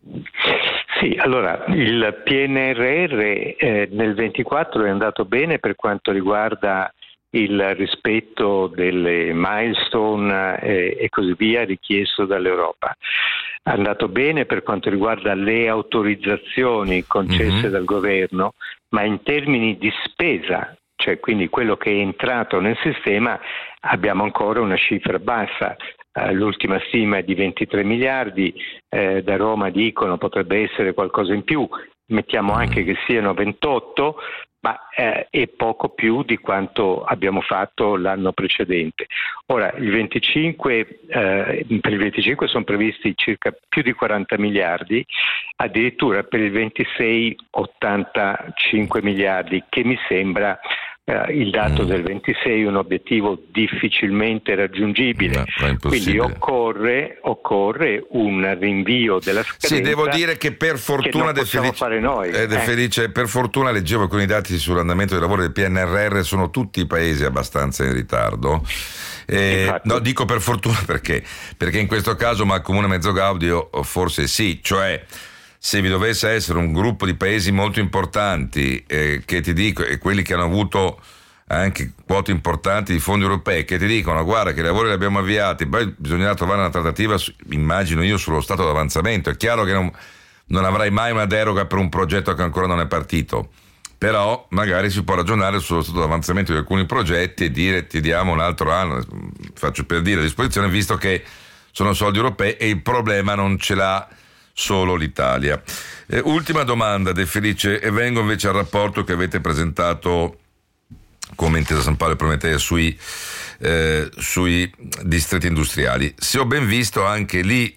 Sì, allora il P N R R eh, nel ventiquattro è andato bene per quanto riguarda il rispetto delle milestone eh, e così via richiesto dall'Europa. È andato bene per quanto riguarda le autorizzazioni concesse mm-hmm. dal governo, ma in termini di spesa, cioè quindi quello che è entrato nel sistema, abbiamo ancora una cifra bassa. Uh, l'ultima stima è di ventitré miliardi, eh, da Roma dicono potrebbe essere qualcosa in più, mettiamo anche che siano ventotto, ma eh, è poco più di quanto abbiamo fatto l'anno precedente. Ora, il venticinque, eh, per il venticinque sono previsti circa più di quaranta miliardi, addirittura per il ventisei ottantacinque miliardi, che mi sembra eh, il dato mm. del ventisei un obiettivo difficilmente raggiungibile. No, quindi occorre, occorre un rinvio della scadenza. Sì, devo dire che per fortuna che non possiamo Felice, fare noi. Eh, De Felice, per fortuna leggevo alcuni dati sull'andamento dei lavori del P N R R, sono tutti paesi abbastanza in ritardo. Eh, no, dico per fortuna perché perché in questo caso ma comune mezzo gaudio forse sì, cioè se vi dovesse essere un gruppo di paesi molto importanti eh, che ti dico, e quelli che hanno avuto anche quote importanti di fondi europei, che ti dicono guarda che i lavori li abbiamo avviati, poi bisognerà trovare una trattativa, immagino io, sullo stato d'avanzamento. È chiaro che non, non avrai mai una deroga per un progetto che ancora non è partito, però magari si può ragionare sullo stato d'avanzamento di alcuni progetti e dire ti diamo un altro anno, faccio per dire, a disposizione, visto che sono soldi europei e il problema non ce l'ha solo l'Italia. Eh, ultima domanda, De Felice, e vengo invece al rapporto che avete presentato come Intesa San Paolo e Prometea sui, eh, sui distretti industriali. Se ho ben visto, anche lì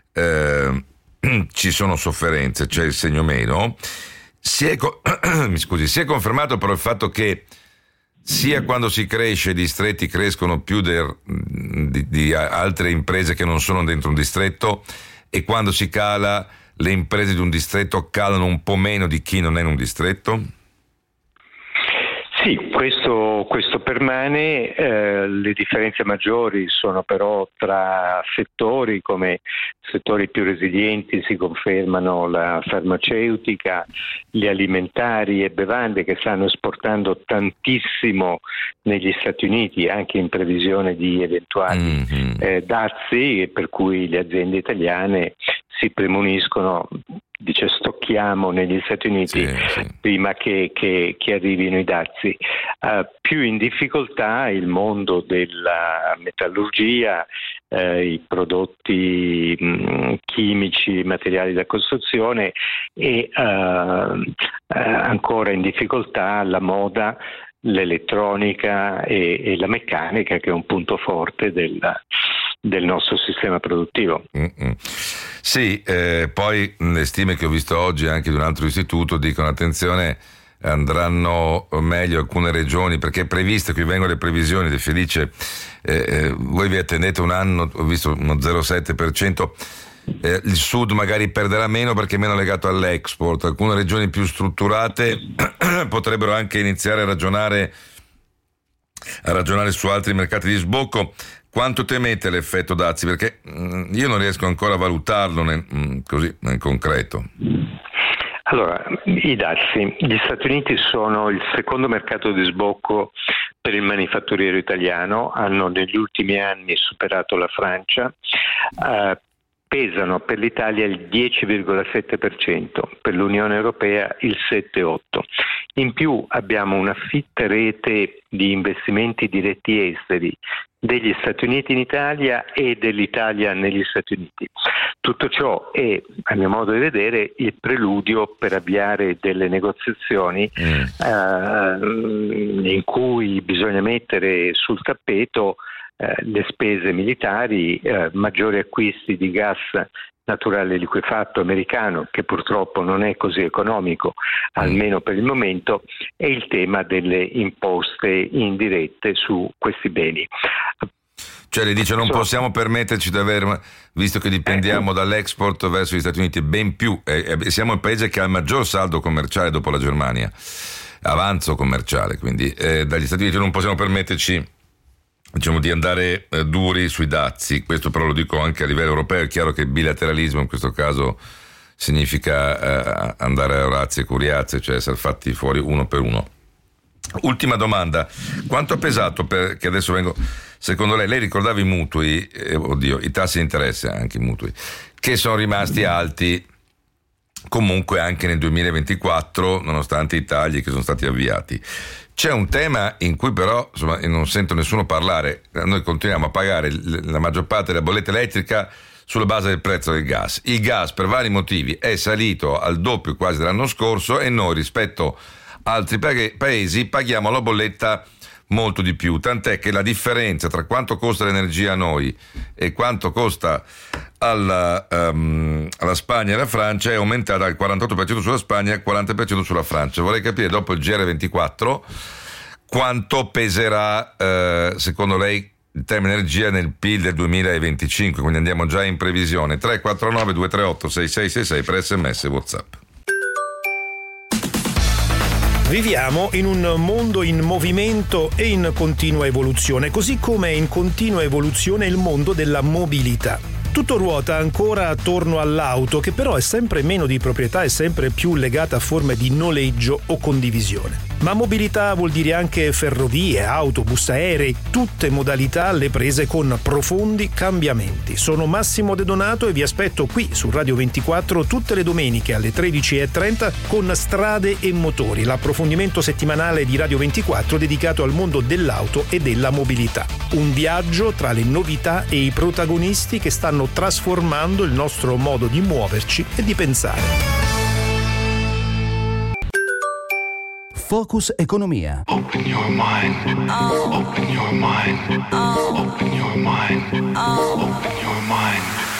eh, ci sono sofferenze, c'è il segno meno. Si è, mi scusi, si è confermato però il fatto che sia quando si cresce i distretti crescono più der, di, di altre imprese che non sono dentro un distretto, e quando si cala le imprese di un distretto calano un po' meno di chi non è in un distretto? Sì, questo, questo permane, eh, le differenze maggiori sono però tra settori, come settori più resilienti si confermano la farmaceutica, gli alimentari e bevande, che stanno esportando tantissimo negli Stati Uniti, anche in previsione di eventuali mm-hmm. eh, dazi, per cui le aziende italiane si premuniscono, dice stocchiamo negli Stati Uniti sì, sì. prima che, che, che arrivino i dazi. Uh, più in difficoltà il mondo della metallurgia, eh, i prodotti mh, chimici, materiali da costruzione e eh, eh, ancora in difficoltà la moda, l'elettronica e, e la meccanica, che è un punto forte del, del nostro sistema produttivo. Mm-mm. Sì, eh, poi le stime che ho visto oggi anche di un altro istituto dicono attenzione, andranno meglio alcune regioni, perché è prevista, qui vengono le previsioni, De Felice, eh, eh, voi vi attendete un anno, ho visto uno zero virgola sette per cento, eh, il sud magari perderà meno perché è meno legato all'export, alcune regioni più strutturate potrebbero anche iniziare a ragionare a ragionare su altri mercati di sbocco. Quanto temete l'effetto dazi? Perché mh, io non riesco ancora a valutarlo nel, mh, così nel concreto. Allora, i dazi. Gli Stati Uniti sono il secondo mercato di sbocco per il manifatturiero italiano, hanno negli ultimi anni superato la Francia, eh, pesano per l'Italia il dieci virgola sette per cento, per l'Unione Europea il sette virgola otto per cento. In più abbiamo una fitta rete di investimenti diretti esteri degli Stati Uniti in Italia e dell'Italia negli Stati Uniti. Tutto ciò è, a mio modo di vedere, il preludio per avviare delle negoziazioni mm. eh, in cui bisogna mettere sul tappeto eh, le spese militari, eh, maggiori acquisti di gas naturale liquefatto americano, che purtroppo non è così economico, almeno per il momento, e il tema delle imposte indirette su questi beni. Cioè le dice non possiamo permetterci di avere, visto che dipendiamo ecco. dall'export verso gli Stati Uniti, ben più, eh, siamo il paese che ha il maggior saldo commerciale dopo la Germania, avanzo commerciale, quindi eh, dagli Stati Uniti non possiamo permetterci, diciamo, di andare eh, duri sui dazi. Questo però lo dico anche a livello europeo. È chiaro che il bilateralismo in questo caso significa eh, andare a Orazio e Curiazio, cioè essere fatti fuori uno per uno. Ultima domanda: quanto ha pesato, per, che adesso vengo, secondo lei, lei ricordava i mutui, eh, oddio, i tassi di interesse, anche i mutui, che sono rimasti alti comunque anche nel duemilaventiquattro, nonostante i tagli che sono stati avviati. C'è un tema in cui però insomma non sento nessuno parlare. Noi continuiamo a pagare la maggior parte della bolletta elettrica sulla base del prezzo del gas. Il gas per vari motivi è salito al doppio quasi dell'anno scorso e noi rispetto a altri paesi paghiamo la bolletta molto di più, tant'è che la differenza tra quanto costa l'energia a noi e quanto costa alla, um, alla Spagna e alla Francia è aumentata al quarantotto per cento sulla Spagna e al quaranta per cento sulla Francia. Vorrei capire dopo il G R ventiquattro quanto peserà eh, secondo lei il tema energia nel P I L del duemilaventicinque, quindi andiamo già in previsione. Tre quattro nove due tre otto sei sei sei sei per sms e WhatsApp. Viviamo in un mondo in movimento e in continua evoluzione, così come è in continua evoluzione il mondo della mobilità. Tutto ruota ancora attorno all'auto, che però è sempre meno di proprietà e sempre più legata a forme di noleggio o condivisione. Ma mobilità vuol dire anche ferrovie, autobus, aerei, tutte modalità alle prese con profondi cambiamenti. Sono Massimo De Donato e vi aspetto qui su Radio ventiquattro tutte le domeniche alle tredici e trenta con Strade e Motori, l'approfondimento settimanale di Radio ventiquattro dedicato al mondo dell'auto e della mobilità. Un viaggio tra le novità e i protagonisti che stanno trasformando il nostro modo di muoverci e di pensare. Focus Economia. Open your mind. Open your mind. Open your mind. Open your mind.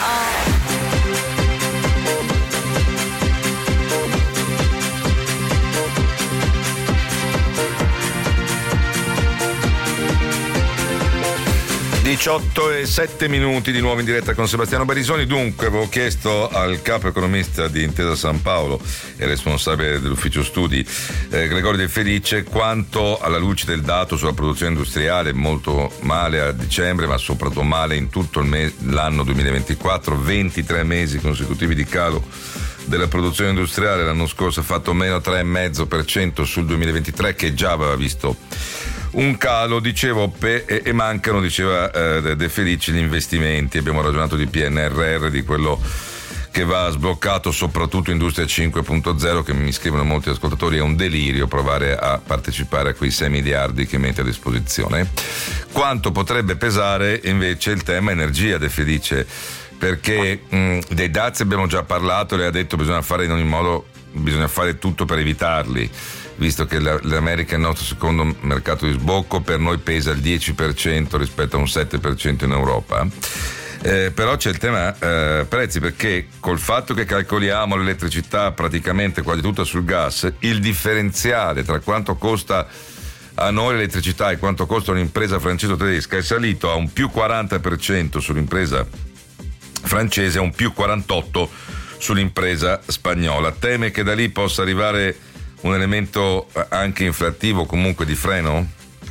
diciotto e sette minuti di nuovo in diretta con Sebastiano Barisoni. Dunque avevo chiesto al capo economista di Intesa San Paolo e responsabile dell'ufficio studi eh, Gregorio De Felice quanto, alla luce del dato sulla produzione industriale, molto male a dicembre ma soprattutto male in tutto il me- l'anno duemilaventiquattro, ventitré mesi consecutivi di calo della produzione industriale. L'anno scorso ha fatto meno tre virgola cinque per cento sul duemilaventitré, che già aveva visto un calo, dicevo, pe- e-, e mancano, diceva eh, De Felici, gli investimenti. Abbiamo ragionato di P N R R, di quello che va sbloccato, soprattutto Industria cinque punto zero, che mi scrivono molti ascoltatori, è un delirio provare a partecipare a quei sei miliardi che mette a disposizione. Quanto potrebbe pesare invece il tema energia, De Felice, perché mh, dei dazi abbiamo già parlato, lei ha detto bisogna fare in ogni modo, bisogna fare tutto per evitarli, visto che la, l'America è il nostro secondo mercato di sbocco, per noi pesa il dieci per cento rispetto a un sette per cento in Europa. Eh, però c'è il tema eh, prezzi, perché col fatto che calcoliamo l'elettricità praticamente quasi tutta sul gas, il differenziale tra quanto costa a noi l'elettricità e quanto costa un'impresa francese o tedesca è salito a un più quaranta per cento sull'impresa francese e a un più quarantotto per cento sull'impresa spagnola. Teme che da lì possa arrivare un elemento anche inflattivo, comunque di freno?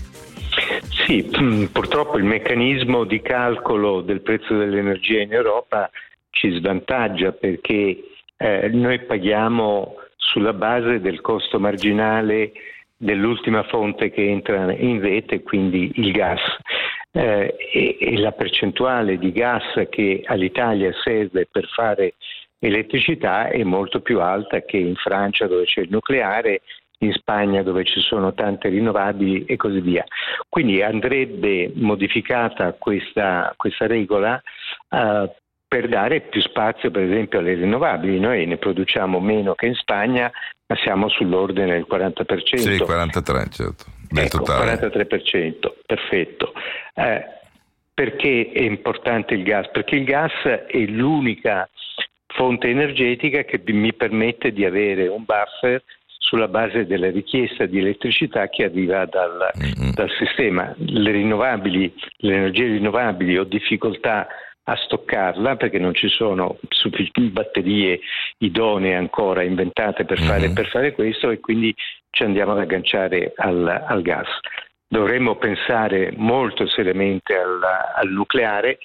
Sì, purtroppo il meccanismo di calcolo del prezzo dell'energia in Europa ci svantaggia, perché eh, noi paghiamo sulla base del costo marginale dell'ultima fonte che entra in rete, quindi il gas. Eh, e, e la percentuale di gas che all'Italia serve per fare elettricità è molto più alta che in Francia, dove c'è il nucleare, in Spagna dove ci sono tante rinnovabili e così via. Quindi andrebbe modificata questa, questa regola uh, per dare più spazio per esempio alle rinnovabili. Noi ne produciamo meno che in Spagna, ma siamo sull'ordine del quaranta per cento. Sì, quarantatré, certo. Del ecco, totale. quarantatré per cento, perfetto. Eh, perché è importante il gas? Perché il gas è l'unica fonte energetica che mi permette di avere un buffer sulla base della richiesta di elettricità che arriva dal, mm-hmm. dal sistema. Le rinnovabili, le energie rinnovabili ho difficoltà a stoccarla perché non ci sono sufficienti batterie idonee ancora inventate per fare, mm-hmm. per fare questo, e quindi ci andiamo ad agganciare al, al gas. Dovremmo pensare molto seriamente al, al nucleare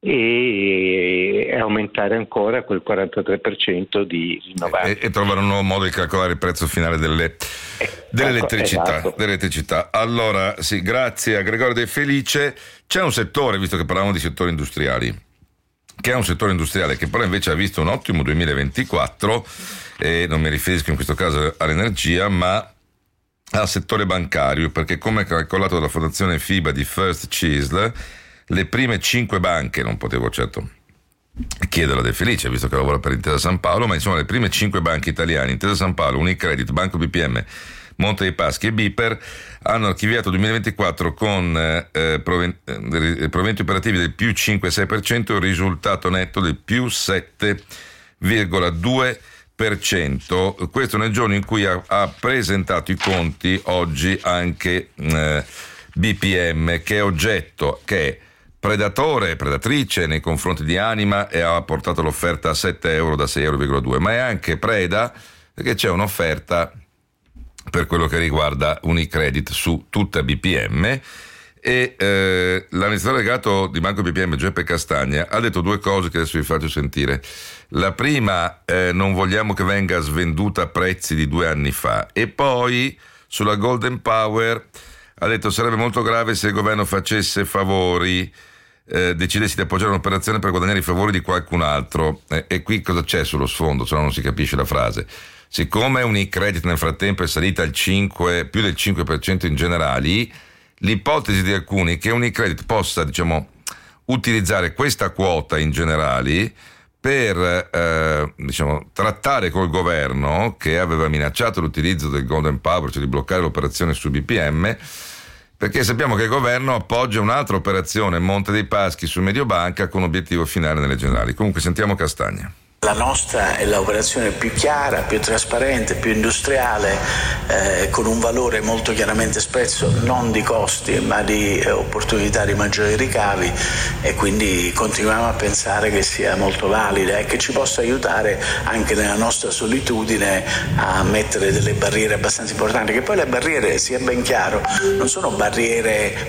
e aumentare ancora quel quarantatré per cento di rinnovabili. E, e trovare un nuovo modo di calcolare il prezzo finale delle, dell'elettricità, esatto. dell'elettricità. Allora, sì, grazie a Gregorio De Felice. C'è un settore, visto che parlavamo di settori industriali, che è un settore industriale che però invece ha visto un ottimo duemilaventiquattro, e non mi riferisco in questo caso all'energia, ma al settore bancario, perché come calcolato dalla fondazione FIBA di First Chisel, le prime cinque banche, non potevo certo chiederlo a De Felice visto che lavora per Intesa Sanpaolo, ma insomma le prime cinque banche italiane, Intesa Sanpaolo, Unicredit, Banco B P M, Monte dei Paschi e Biper, hanno archiviato duemilaventiquattro con eh, proven- eh, proventi operativi del più cinque virgola sei per cento e un risultato netto del più sette virgola due per cento. Questo nel giorno in cui ha, ha presentato i conti oggi anche eh, B P M, che è oggetto, che è predatore, predatrice nei confronti di Anima, e ha portato l'offerta a sette euro da sei virgola due euro, ma è anche preda perché c'è un'offerta per quello che riguarda Unicredit su tutta B P M, e eh, l'amministratore delegato di Banco B P M, Giuseppe Castagna, ha detto due cose che adesso vi faccio sentire. La prima, eh, non vogliamo che venga svenduta a prezzi di due anni fa, e poi sulla Golden Power ha detto sarebbe molto grave se il governo facesse favori, eh, decidessi di appoggiare un'operazione per guadagnare i favori di qualcun altro, eh, e qui cosa c'è sullo sfondo, se no non si capisce la frase. Siccome Unicredit nel frattempo è salita al cinque, più del cinque per cento in generali, l'ipotesi di alcuni che Unicredit possa, diciamo, utilizzare questa quota in generali per eh, diciamo, trattare col governo, che aveva minacciato l'utilizzo del Golden Power, cioè di bloccare l'operazione su B P M, perché sappiamo che il governo appoggia un'altra operazione, Monte dei Paschi su Mediobanca, con obiettivo finale nelle generali. Comunque sentiamo Castagna. La nostra è l'operazione più chiara, più trasparente, più industriale, eh, con un valore molto chiaramente espresso non di costi ma di eh, opportunità di maggiori ricavi, e quindi continuiamo a pensare che sia molto valida e che ci possa aiutare anche nella nostra solitudine a mettere delle barriere abbastanza importanti, che poi le barriere, sia ben chiaro, non sono barriere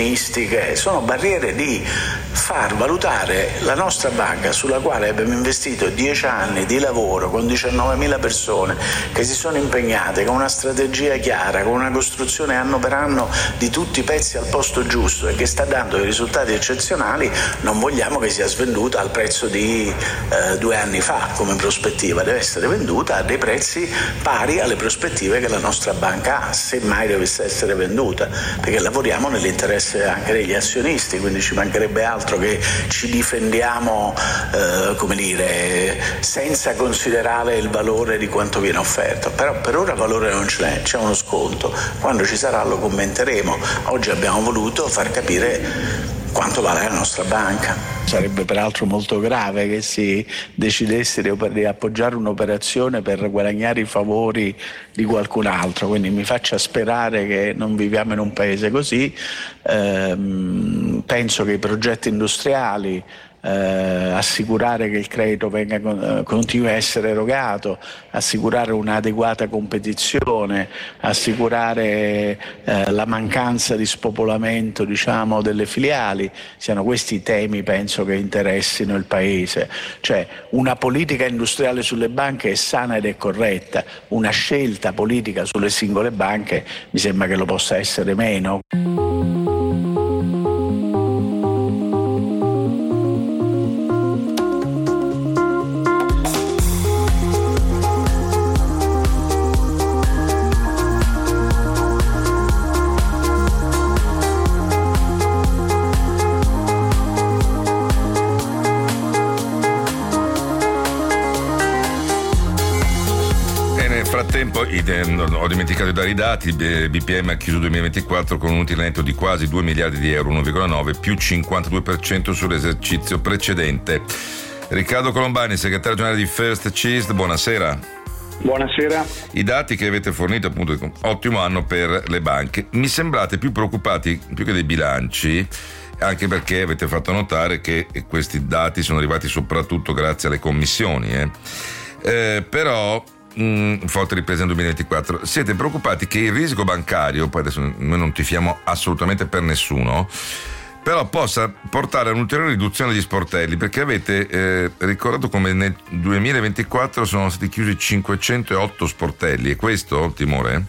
protezionistiche, sono barriere di far valutare la nostra banca, sulla quale abbiamo investito investito dieci anni di lavoro con diciannovemila persone che si sono impegnate con una strategia chiara, con una costruzione anno per anno di tutti i pezzi al posto giusto e che sta dando dei risultati eccezionali, non vogliamo che sia svenduta al prezzo di eh, due anni fa come prospettiva, deve essere venduta a dei prezzi pari alle prospettive che la nostra banca ha, se mai dovesse essere venduta, perché lavoriamo nell'interesse anche degli azionisti, quindi ci mancherebbe altro che ci difendiamo eh, come dire, senza considerare il valore di quanto viene offerto. Però per ora valore non ce n'è, c'è uno sconto, quando ci sarà lo commenteremo. Oggi abbiamo voluto far capire quanto vale la nostra banca. Sarebbe peraltro molto grave che si decidesse di appoggiare un'operazione per guadagnare i favori di qualcun altro, quindi mi faccia sperare che non viviamo in un paese così. Ehm, penso che i progetti industriali, Eh, assicurare che il credito venga, eh, continui a essere erogato, assicurare un'adeguata competizione, assicurare eh, la mancanza di spopolamento, diciamo, delle filiali, siano questi i temi, penso, che interessino il Paese. Cioè, una politica industriale sulle banche è sana ed è corretta, una scelta politica sulle singole banche mi sembra che lo possa essere meno. Frattempo ho dimenticato di dare i dati. B P M ha chiuso duemilaventiquattro con un utile netto di quasi due miliardi di euro, uno virgola nove, più cinquantadue per cento sull'esercizio precedente. Riccardo Colombani, segretario generale di First Cheese, buonasera. Buonasera. I dati che avete fornito, appunto, ottimo anno per le banche. Mi sembrate più preoccupati più che dei bilanci, anche perché avete fatto notare che questi dati sono arrivati soprattutto grazie alle commissioni. Eh. Eh, però Mm, forte ripresa nel duemilaventiquattro. Siete preoccupati che il rischio bancario, poi adesso noi non tifiamo assolutamente per nessuno, però possa portare a un'ulteriore riduzione degli sportelli, perché avete eh, ricordato come nel duemilaventiquattro sono stati chiusi cinquecentootto sportelli. È questo il timore?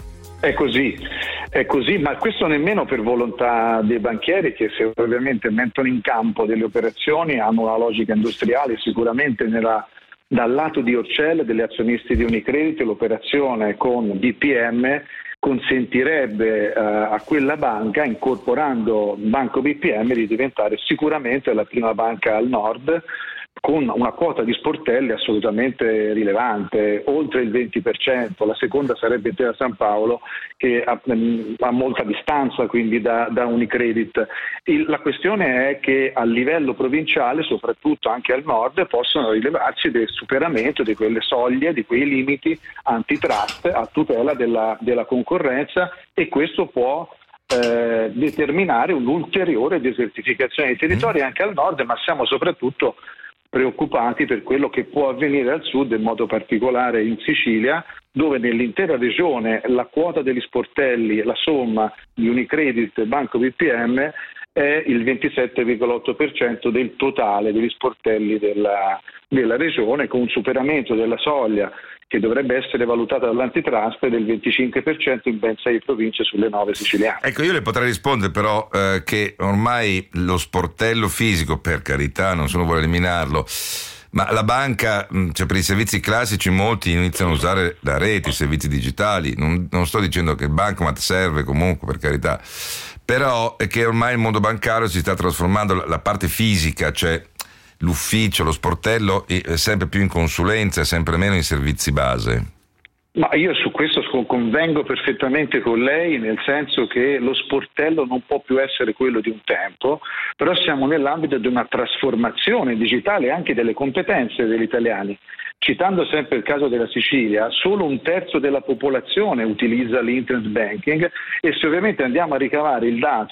È così, è così, ma questo nemmeno per volontà dei banchieri, che se ovviamente mettono in campo delle operazioni hanno una logica industriale. Sicuramente nella dal lato di Orcel, degli azionisti di Unicredit, l'operazione con B P M consentirebbe eh, a quella banca, incorporando Banco B P M, di diventare sicuramente la prima banca al nord, con una quota di sportelli assolutamente rilevante, oltre il venti per cento. La seconda sarebbe Intesa San Paolo, che ha, ha molta distanza quindi da, da Unicredit. Il, la questione è che a livello provinciale, soprattutto anche al nord, possono rilevarsi del superamento di quelle soglie, di quei limiti antitrust a tutela della, della concorrenza, e questo può eh, determinare un'ulteriore desertificazione dei territori anche al nord, ma siamo soprattutto preoccupati per quello che può avvenire al sud, in modo particolare in Sicilia, dove nell'intera regione la quota degli sportelli, la somma di Unicredit e Banco B P M, è il ventisette virgola otto per cento del totale degli sportelli della, della regione, con un superamento della soglia che dovrebbe essere valutata dall'antitrust del venticinque per cento in ben sei province sulle nove siciliane. Ecco, io le potrei rispondere però eh, che ormai lo sportello fisico, per carità, non sono vuole eliminarlo, ma la banca, cioè per i servizi classici molti iniziano a usare la rete, i servizi digitali. Non, non sto dicendo che il bancomat serve comunque, per carità, però è che ormai il mondo bancario si sta trasformando, la, la parte fisica, cioè l'ufficio, lo sportello, è sempre più in consulenza e sempre meno in servizi base. Ma io su questo convengo perfettamente con lei, nel senso che lo sportello non può più essere quello di un tempo, però siamo nell'ambito di una trasformazione digitale anche delle competenze degli italiani. Citando sempre il caso della Sicilia, solo un terzo della popolazione utilizza l'internet banking, e se ovviamente andiamo a ricavare il dato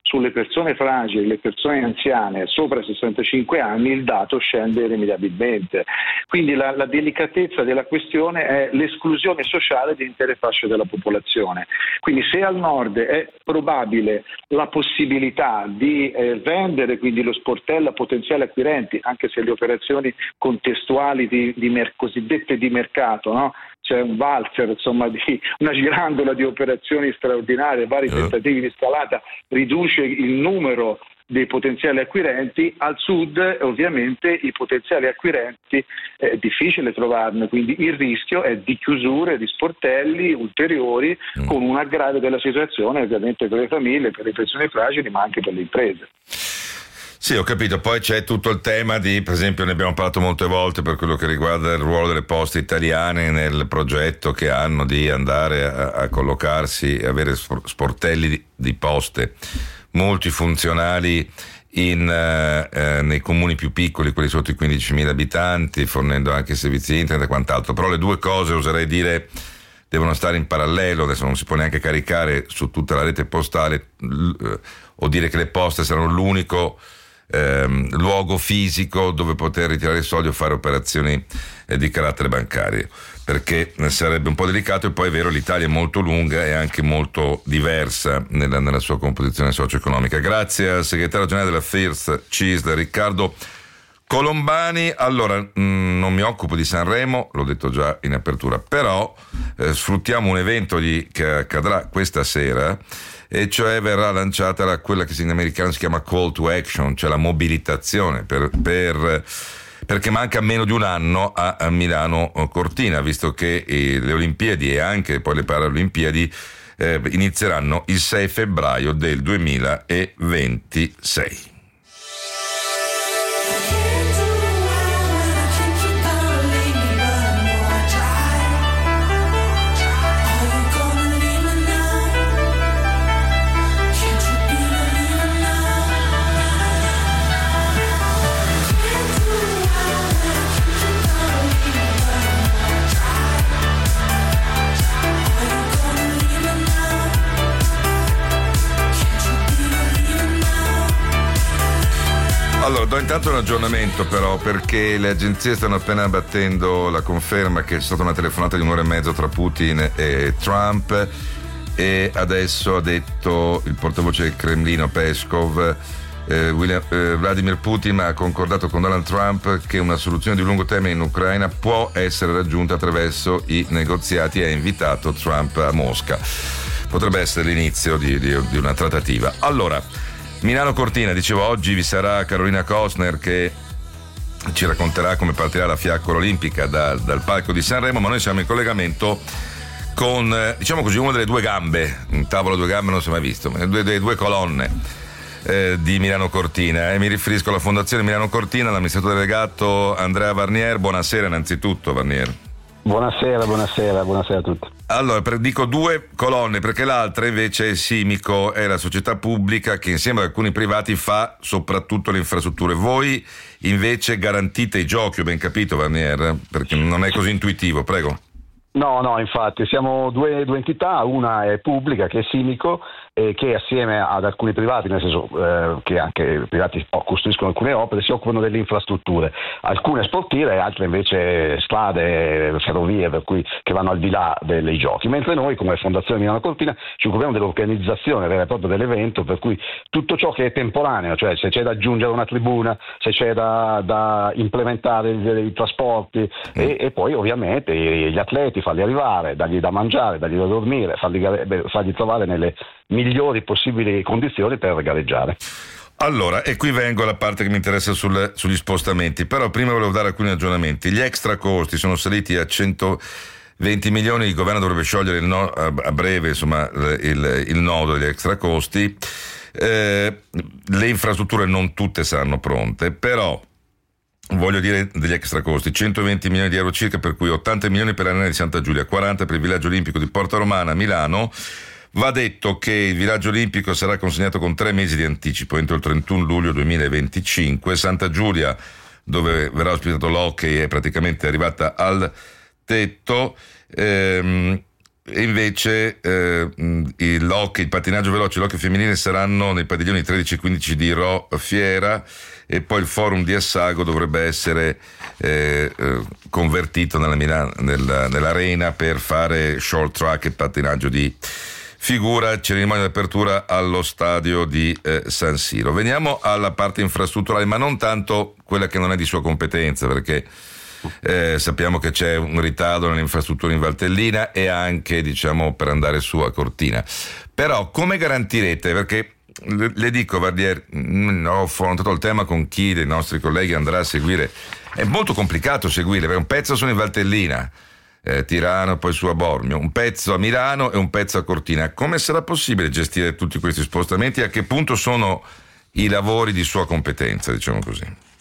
sulle persone fragili, le persone anziane sopra i sessantacinque anni, il dato scende irrimediabilmente. Quindi la, la delicatezza della questione è l'esclusione sociale di intere fasce della popolazione. Quindi se al nord è probabile la possibilità di eh, vendere quindi lo sportello a potenziali acquirenti, anche se le operazioni contestuali di, di mer- cosiddette di mercato, no? C'è un valzer, insomma, di una girandola di operazioni straordinarie, vari tentativi di scalata, riduce il numero dei potenziali acquirenti. Al sud ovviamente i potenziali acquirenti è difficile trovarne, quindi il rischio è di chiusure di sportelli ulteriori, mm. con un aggravio della situazione ovviamente per le famiglie, per le persone fragili, ma anche per le imprese. Sì, ho capito. Poi c'è tutto il tema di, per esempio, ne abbiamo parlato molte volte per quello che riguarda il ruolo delle poste italiane nel progetto che hanno di andare a, a collocarsi, avere sportelli di, di poste multifunzionali in, eh, nei comuni più piccoli, quelli sotto i quindicimila abitanti, fornendo anche servizi internet e quant'altro. Però le due cose, oserei dire, devono stare in parallelo. Adesso non si può neanche caricare su tutta la rete postale eh, o dire che le poste saranno l'unico Ehm, luogo fisico dove poter ritirare i soldi o fare operazioni eh, di carattere bancario, perché sarebbe un po' delicato. E poi è vero, l'Italia è molto lunga e anche molto diversa nella, nella sua composizione socio-economica. Grazie al segretario generale della FIRST C I S L, Riccardo Colombani. Allora, mh, non mi occupo di Sanremo, l'ho detto già in apertura, però eh, sfruttiamo un evento di, che accadrà questa sera, e cioè verrà lanciata la, quella che in americano si chiama call to action, cioè la mobilitazione per, per perché manca meno di un anno a, a Milano Cortina, visto che eh, le Olimpiadi e anche poi le Paralimpiadi eh, inizieranno il sei febbraio del duemilaventisei. Allora, do intanto un aggiornamento però, perché le agenzie stanno appena battendo la conferma che c'è stata una telefonata di un'ora e mezzo tra Putin e Trump, e adesso ha detto il portavoce del Cremlino Peskov, eh, William, eh, Vladimir Putin ha concordato con Donald Trump che una soluzione di lungo termine in Ucraina può essere raggiunta attraverso i negoziati e ha invitato Trump a Mosca. Potrebbe essere l'inizio di, di, di una trattativa. Allora, Milano Cortina, dicevo, oggi vi sarà Carolina Costner che ci racconterà come partirà la fiaccola olimpica da, dal palco di Sanremo, ma noi siamo in collegamento con, diciamo così, una delle due gambe, un tavolo a due gambe non si è mai visto, ma due, delle due colonne eh, di Milano Cortina, e mi riferisco alla Fondazione Milano Cortina, l'amministratore delegato Andrea Varnier. Buonasera innanzitutto, Varnier. Buonasera, buonasera, buonasera a tutti. Allora, per, dico due colonne perché l'altra invece è Simico, è la società pubblica che insieme ad alcuni privati fa soprattutto le infrastrutture. Voi invece garantite i giochi, ho ben capito, Varnier, perché non è così intuitivo, prego. No, no, infatti siamo due, due entità, una è pubblica che è Simico, eh, che assieme ad alcuni privati, nel senso eh, che anche i privati costruiscono alcune opere, si occupano delle infrastrutture, alcune sportive e altre invece strade, ferrovie, per cui che vanno al di là dei giochi, mentre noi come Fondazione Milano Cortina ci occupiamo dell'organizzazione vera e propria dell'evento, per cui tutto ciò che è temporaneo, cioè se c'è da aggiungere una tribuna, se c'è da, da implementare i, i trasporti mm. e, e poi ovviamente gli atleti, farli arrivare, dargli da mangiare, dargli da dormire, farli, fargli trovare nelle migliori possibili condizioni per gareggiare. Allora, e qui vengo alla parte che mi interessa sul, sugli spostamenti, però prima volevo dare alcuni aggiornamenti. Gli extra costi sono saliti a centoventi milioni, il governo dovrebbe sciogliere il no, a, a breve, insomma, il, il nodo degli extra costi. Eh, le infrastrutture non tutte saranno pronte, però voglio dire degli extra costi: centoventi milioni di euro circa, per cui ottanta milioni per l'Arena di Santa Giulia, quaranta per il villaggio olimpico di Porta Romana a Milano. Va detto che il villaggio olimpico sarà consegnato con tre mesi di anticipo, entro il trentuno luglio duemilaventicinque. Santa Giulia, dove verrà ospitato l'hockey, è praticamente arrivata al tetto. Ehm, e invece eh, l'hockey, il pattinaggio veloce e l'hockey femminile saranno nei padiglioni tredici e quindici di Rho Fiera, e poi il forum di Assago dovrebbe essere eh, eh, convertito nella Milano, nella, nell'arena per fare short track e pattinaggio di figura, cerimonia di apertura allo stadio di eh, San Siro. Veniamo alla parte infrastrutturale, ma non tanto quella che non è di sua competenza, perché eh, sappiamo che c'è un ritardo nelle infrastrutture in Valtellina e anche, diciamo, per andare su a Cortina. Però come garantirete, perché le, le dico, Vardier, ho affrontato il tema con chi dei nostri colleghi andrà a seguire, è molto complicato seguire, perché un pezzo sono in Valtellina, Eh, Tirano, poi su a Bormio, un pezzo a Milano e un pezzo a Cortina. Come sarà possibile gestire tutti questi spostamenti? A che punto sono i lavori di sua competenza, diciamo così?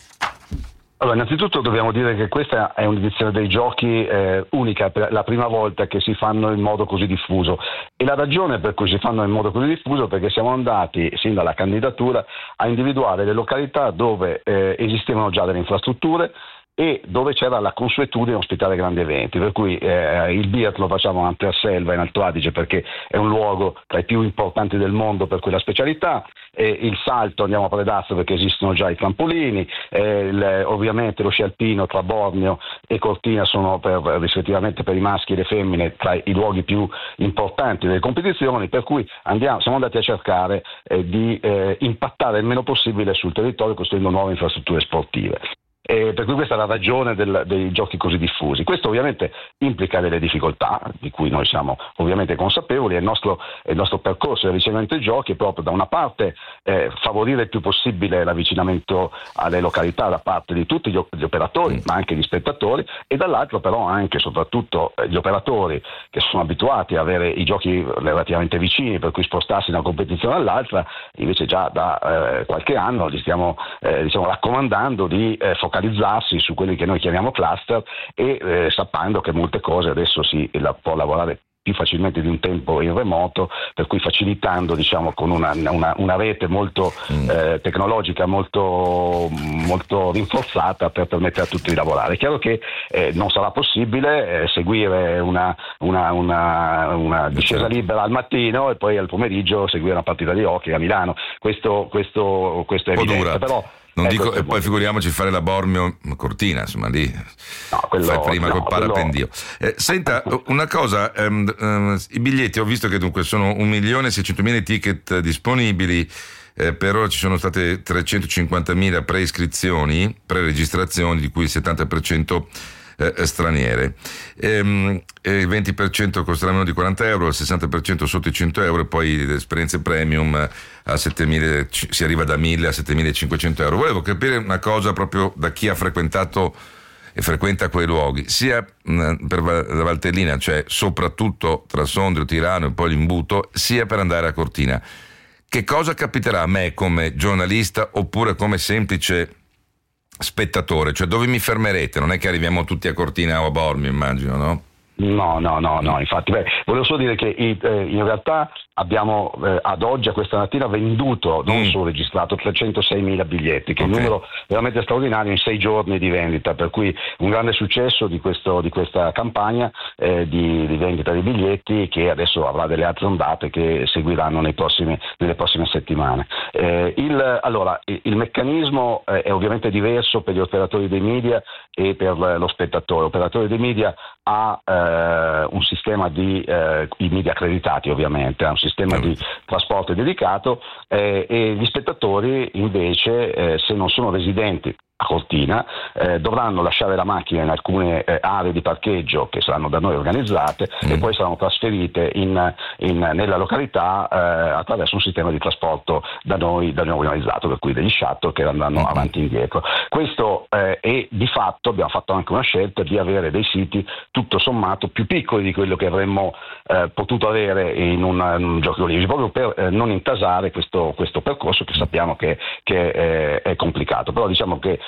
Allora, innanzitutto dobbiamo dire che questa è un'edizione dei giochi eh, unica, per la prima volta che si fanno in modo così diffuso, e la ragione per cui si fanno in modo così diffuso è perché siamo andati sin dalla candidatura a individuare le località dove eh, esistevano già delle infrastrutture e dove c'era la consuetudine di ospitare grandi eventi, per cui eh, il biathlon lo facciamo a Anterselva in Alto Adige perché è un luogo tra i più importanti del mondo per quella specialità, e il salto andiamo a Predazzo perché esistono già i trampolini, eh, il, ovviamente lo sci alpino tra Bormio e Cortina sono per, rispettivamente per i maschi e le femmine tra i luoghi più importanti delle competizioni, per cui andiamo, siamo andati a cercare eh, di eh, impattare il meno possibile sul territorio costruendo nuove infrastrutture sportive. E per cui questa è la ragione del, dei giochi così diffusi. Questo ovviamente implica delle difficoltà di cui noi siamo ovviamente consapevoli, e il nostro, il nostro percorso di avvicinamento ai giochi è proprio da una parte eh, favorire il più possibile l'avvicinamento alle località da parte di tutti gli, gli operatori, ma anche gli spettatori, e dall'altro però anche e soprattutto gli operatori che sono abituati a avere i giochi relativamente vicini, per cui spostarsi da una competizione all'altra, invece già da eh, qualche anno li stiamo eh, diciamo, raccomandando di eh, focalizzarsi su quelli che noi chiamiamo cluster, e eh, sapendo che molte cose adesso si la, può lavorare più facilmente di un tempo in remoto, per cui facilitando, diciamo, con una, una, una rete molto mm. eh, tecnologica, molto, molto rinforzata per permettere a tutti di lavorare. È chiaro che eh, non sarà possibile eh, seguire una, una, una, una discesa libera al mattino e poi al pomeriggio seguire una partita di hockey a Milano. Questo, questo, questo è evidente, però non eh, dico, e poi molto... figuriamoci fare la Bormio Cortina, insomma lì no, quello, fai prima no, col parapendio. Quello... Eh, senta, una cosa, ehm, ehm, i biglietti ho visto che dunque sono un milione e seicentomila ticket disponibili, eh, per ora ci sono state trecentocinquantamila preiscrizioni, preregistrazioni, di cui il settanta per cento Eh, straniere. Ehm, il venti per cento costerà meno di quaranta euro, il sessanta per cento sotto i cento euro, e poi le esperienze premium a settemila, si arriva da mille a settemilacinquecento euro. Volevo capire una cosa proprio da chi ha frequentato e frequenta quei luoghi, sia mh, per la Valtellina, cioè soprattutto tra Sondrio, Tirano e poi l'imbuto, sia per andare a Cortina. Che cosa capiterà a me come giornalista oppure come semplice spettatore? Cioè, dove mi fermerete? Non è che arriviamo tutti a Cortina o a Bormio, immagino, no? No, no, no, no, infatti, beh, volevo solo dire che eh, in realtà abbiamo eh, ad oggi, a questa mattina, venduto, non mm. solo registrato, trecentoseimila biglietti, che okay. è un numero veramente straordinario in sei giorni di vendita, per cui un grande successo di, questo, di questa campagna eh, di, di vendita di biglietti, che adesso avrà delle altre ondate che seguiranno nei prossimi, nelle prossime settimane. Eh, il, allora, il, il meccanismo eh, è ovviamente diverso per gli operatori dei media e per lo spettatore. L'operatore dei media ha eh, un sistema di eh, i media accreditati, ovviamente, ha un sistema di trasporto dedicato, eh, e gli spettatori invece, eh, se non sono residenti a Cortina, eh, dovranno lasciare la macchina in alcune eh, aree di parcheggio che saranno da noi organizzate mm. e poi saranno trasferite in, in, nella località eh, attraverso un sistema di trasporto da noi, da noi organizzato, per cui degli shuttle che andranno mm. avanti e indietro. Questo eh, e di fatto abbiamo fatto anche una scelta di avere dei siti tutto sommato più piccoli di quello che avremmo eh, potuto avere in un, in un gioco olimpico, proprio per eh, non intasare questo, questo percorso che sappiamo che, che eh, è complicato. Però diciamo che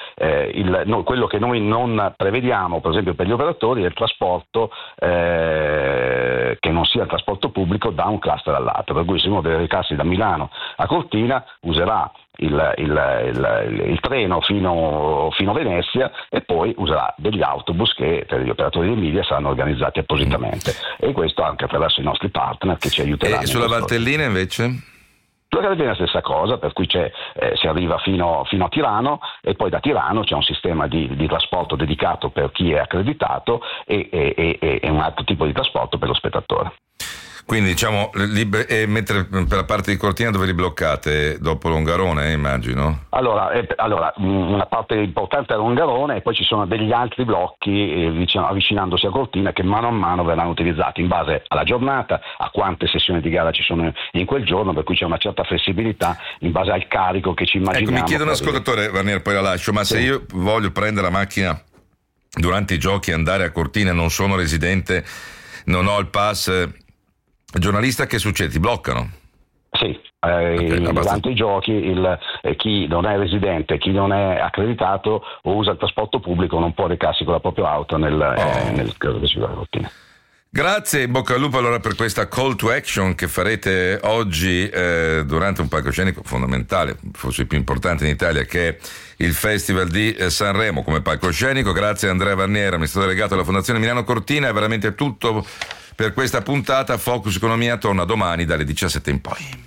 eh, il, no, quello che noi non prevediamo, per esempio per gli operatori, è il trasporto eh, che non sia il trasporto pubblico da un cluster all'altro, per cui se uno deve recarsi da Milano a Cortina userà Il, il, il, il treno fino, fino a Venezia e poi userà degli autobus che per gli operatori di media saranno organizzati appositamente, e questo anche attraverso i nostri partner che ci aiuteranno. E sulla Valtellina invece? Sulla Valtellina è la stessa cosa, per cui c'è, eh, si arriva fino, fino a Tirano, e poi da Tirano c'è un sistema di, di trasporto dedicato per chi è accreditato e, e, e, e un altro tipo di trasporto per lo spettatore. Quindi diciamo, liber- e mentre per la parte di Cortina dove li bloccate? Dopo Longarone, eh, immagino? Allora, eh, allora, una parte importante è Longarone, e poi ci sono degli altri blocchi eh, vicino, avvicinandosi a Cortina, che mano a mano verranno utilizzati in base alla giornata, a quante sessioni di gara ci sono in quel giorno, per cui c'è una certa flessibilità in base al carico che ci immaginiamo. Ecco, mi chiede un ascoltatore, Varnier, poi la lascio, ma sì. Se io voglio prendere la macchina durante i giochi e andare a Cortina, non sono residente, non ho il pass giornalista, che succede? Ti bloccano? Sì, eh, okay, durante i giochi il, eh, chi non è residente, chi non è accreditato o usa il trasporto pubblico non può recarsi con la propria auto nel, oh. eh, nel credo che si dà Cortina. Grazie, in bocca al lupo allora per questa call to action che farete oggi eh, durante un palcoscenico fondamentale, forse il più importante in Italia, che è il Festival di eh, Sanremo come palcoscenico. Grazie a Andrea Varnier, amministratore delegato della Fondazione Milano Cortina. È veramente tutto per questa puntata. Focus Economia torna domani dalle diciassette in poi.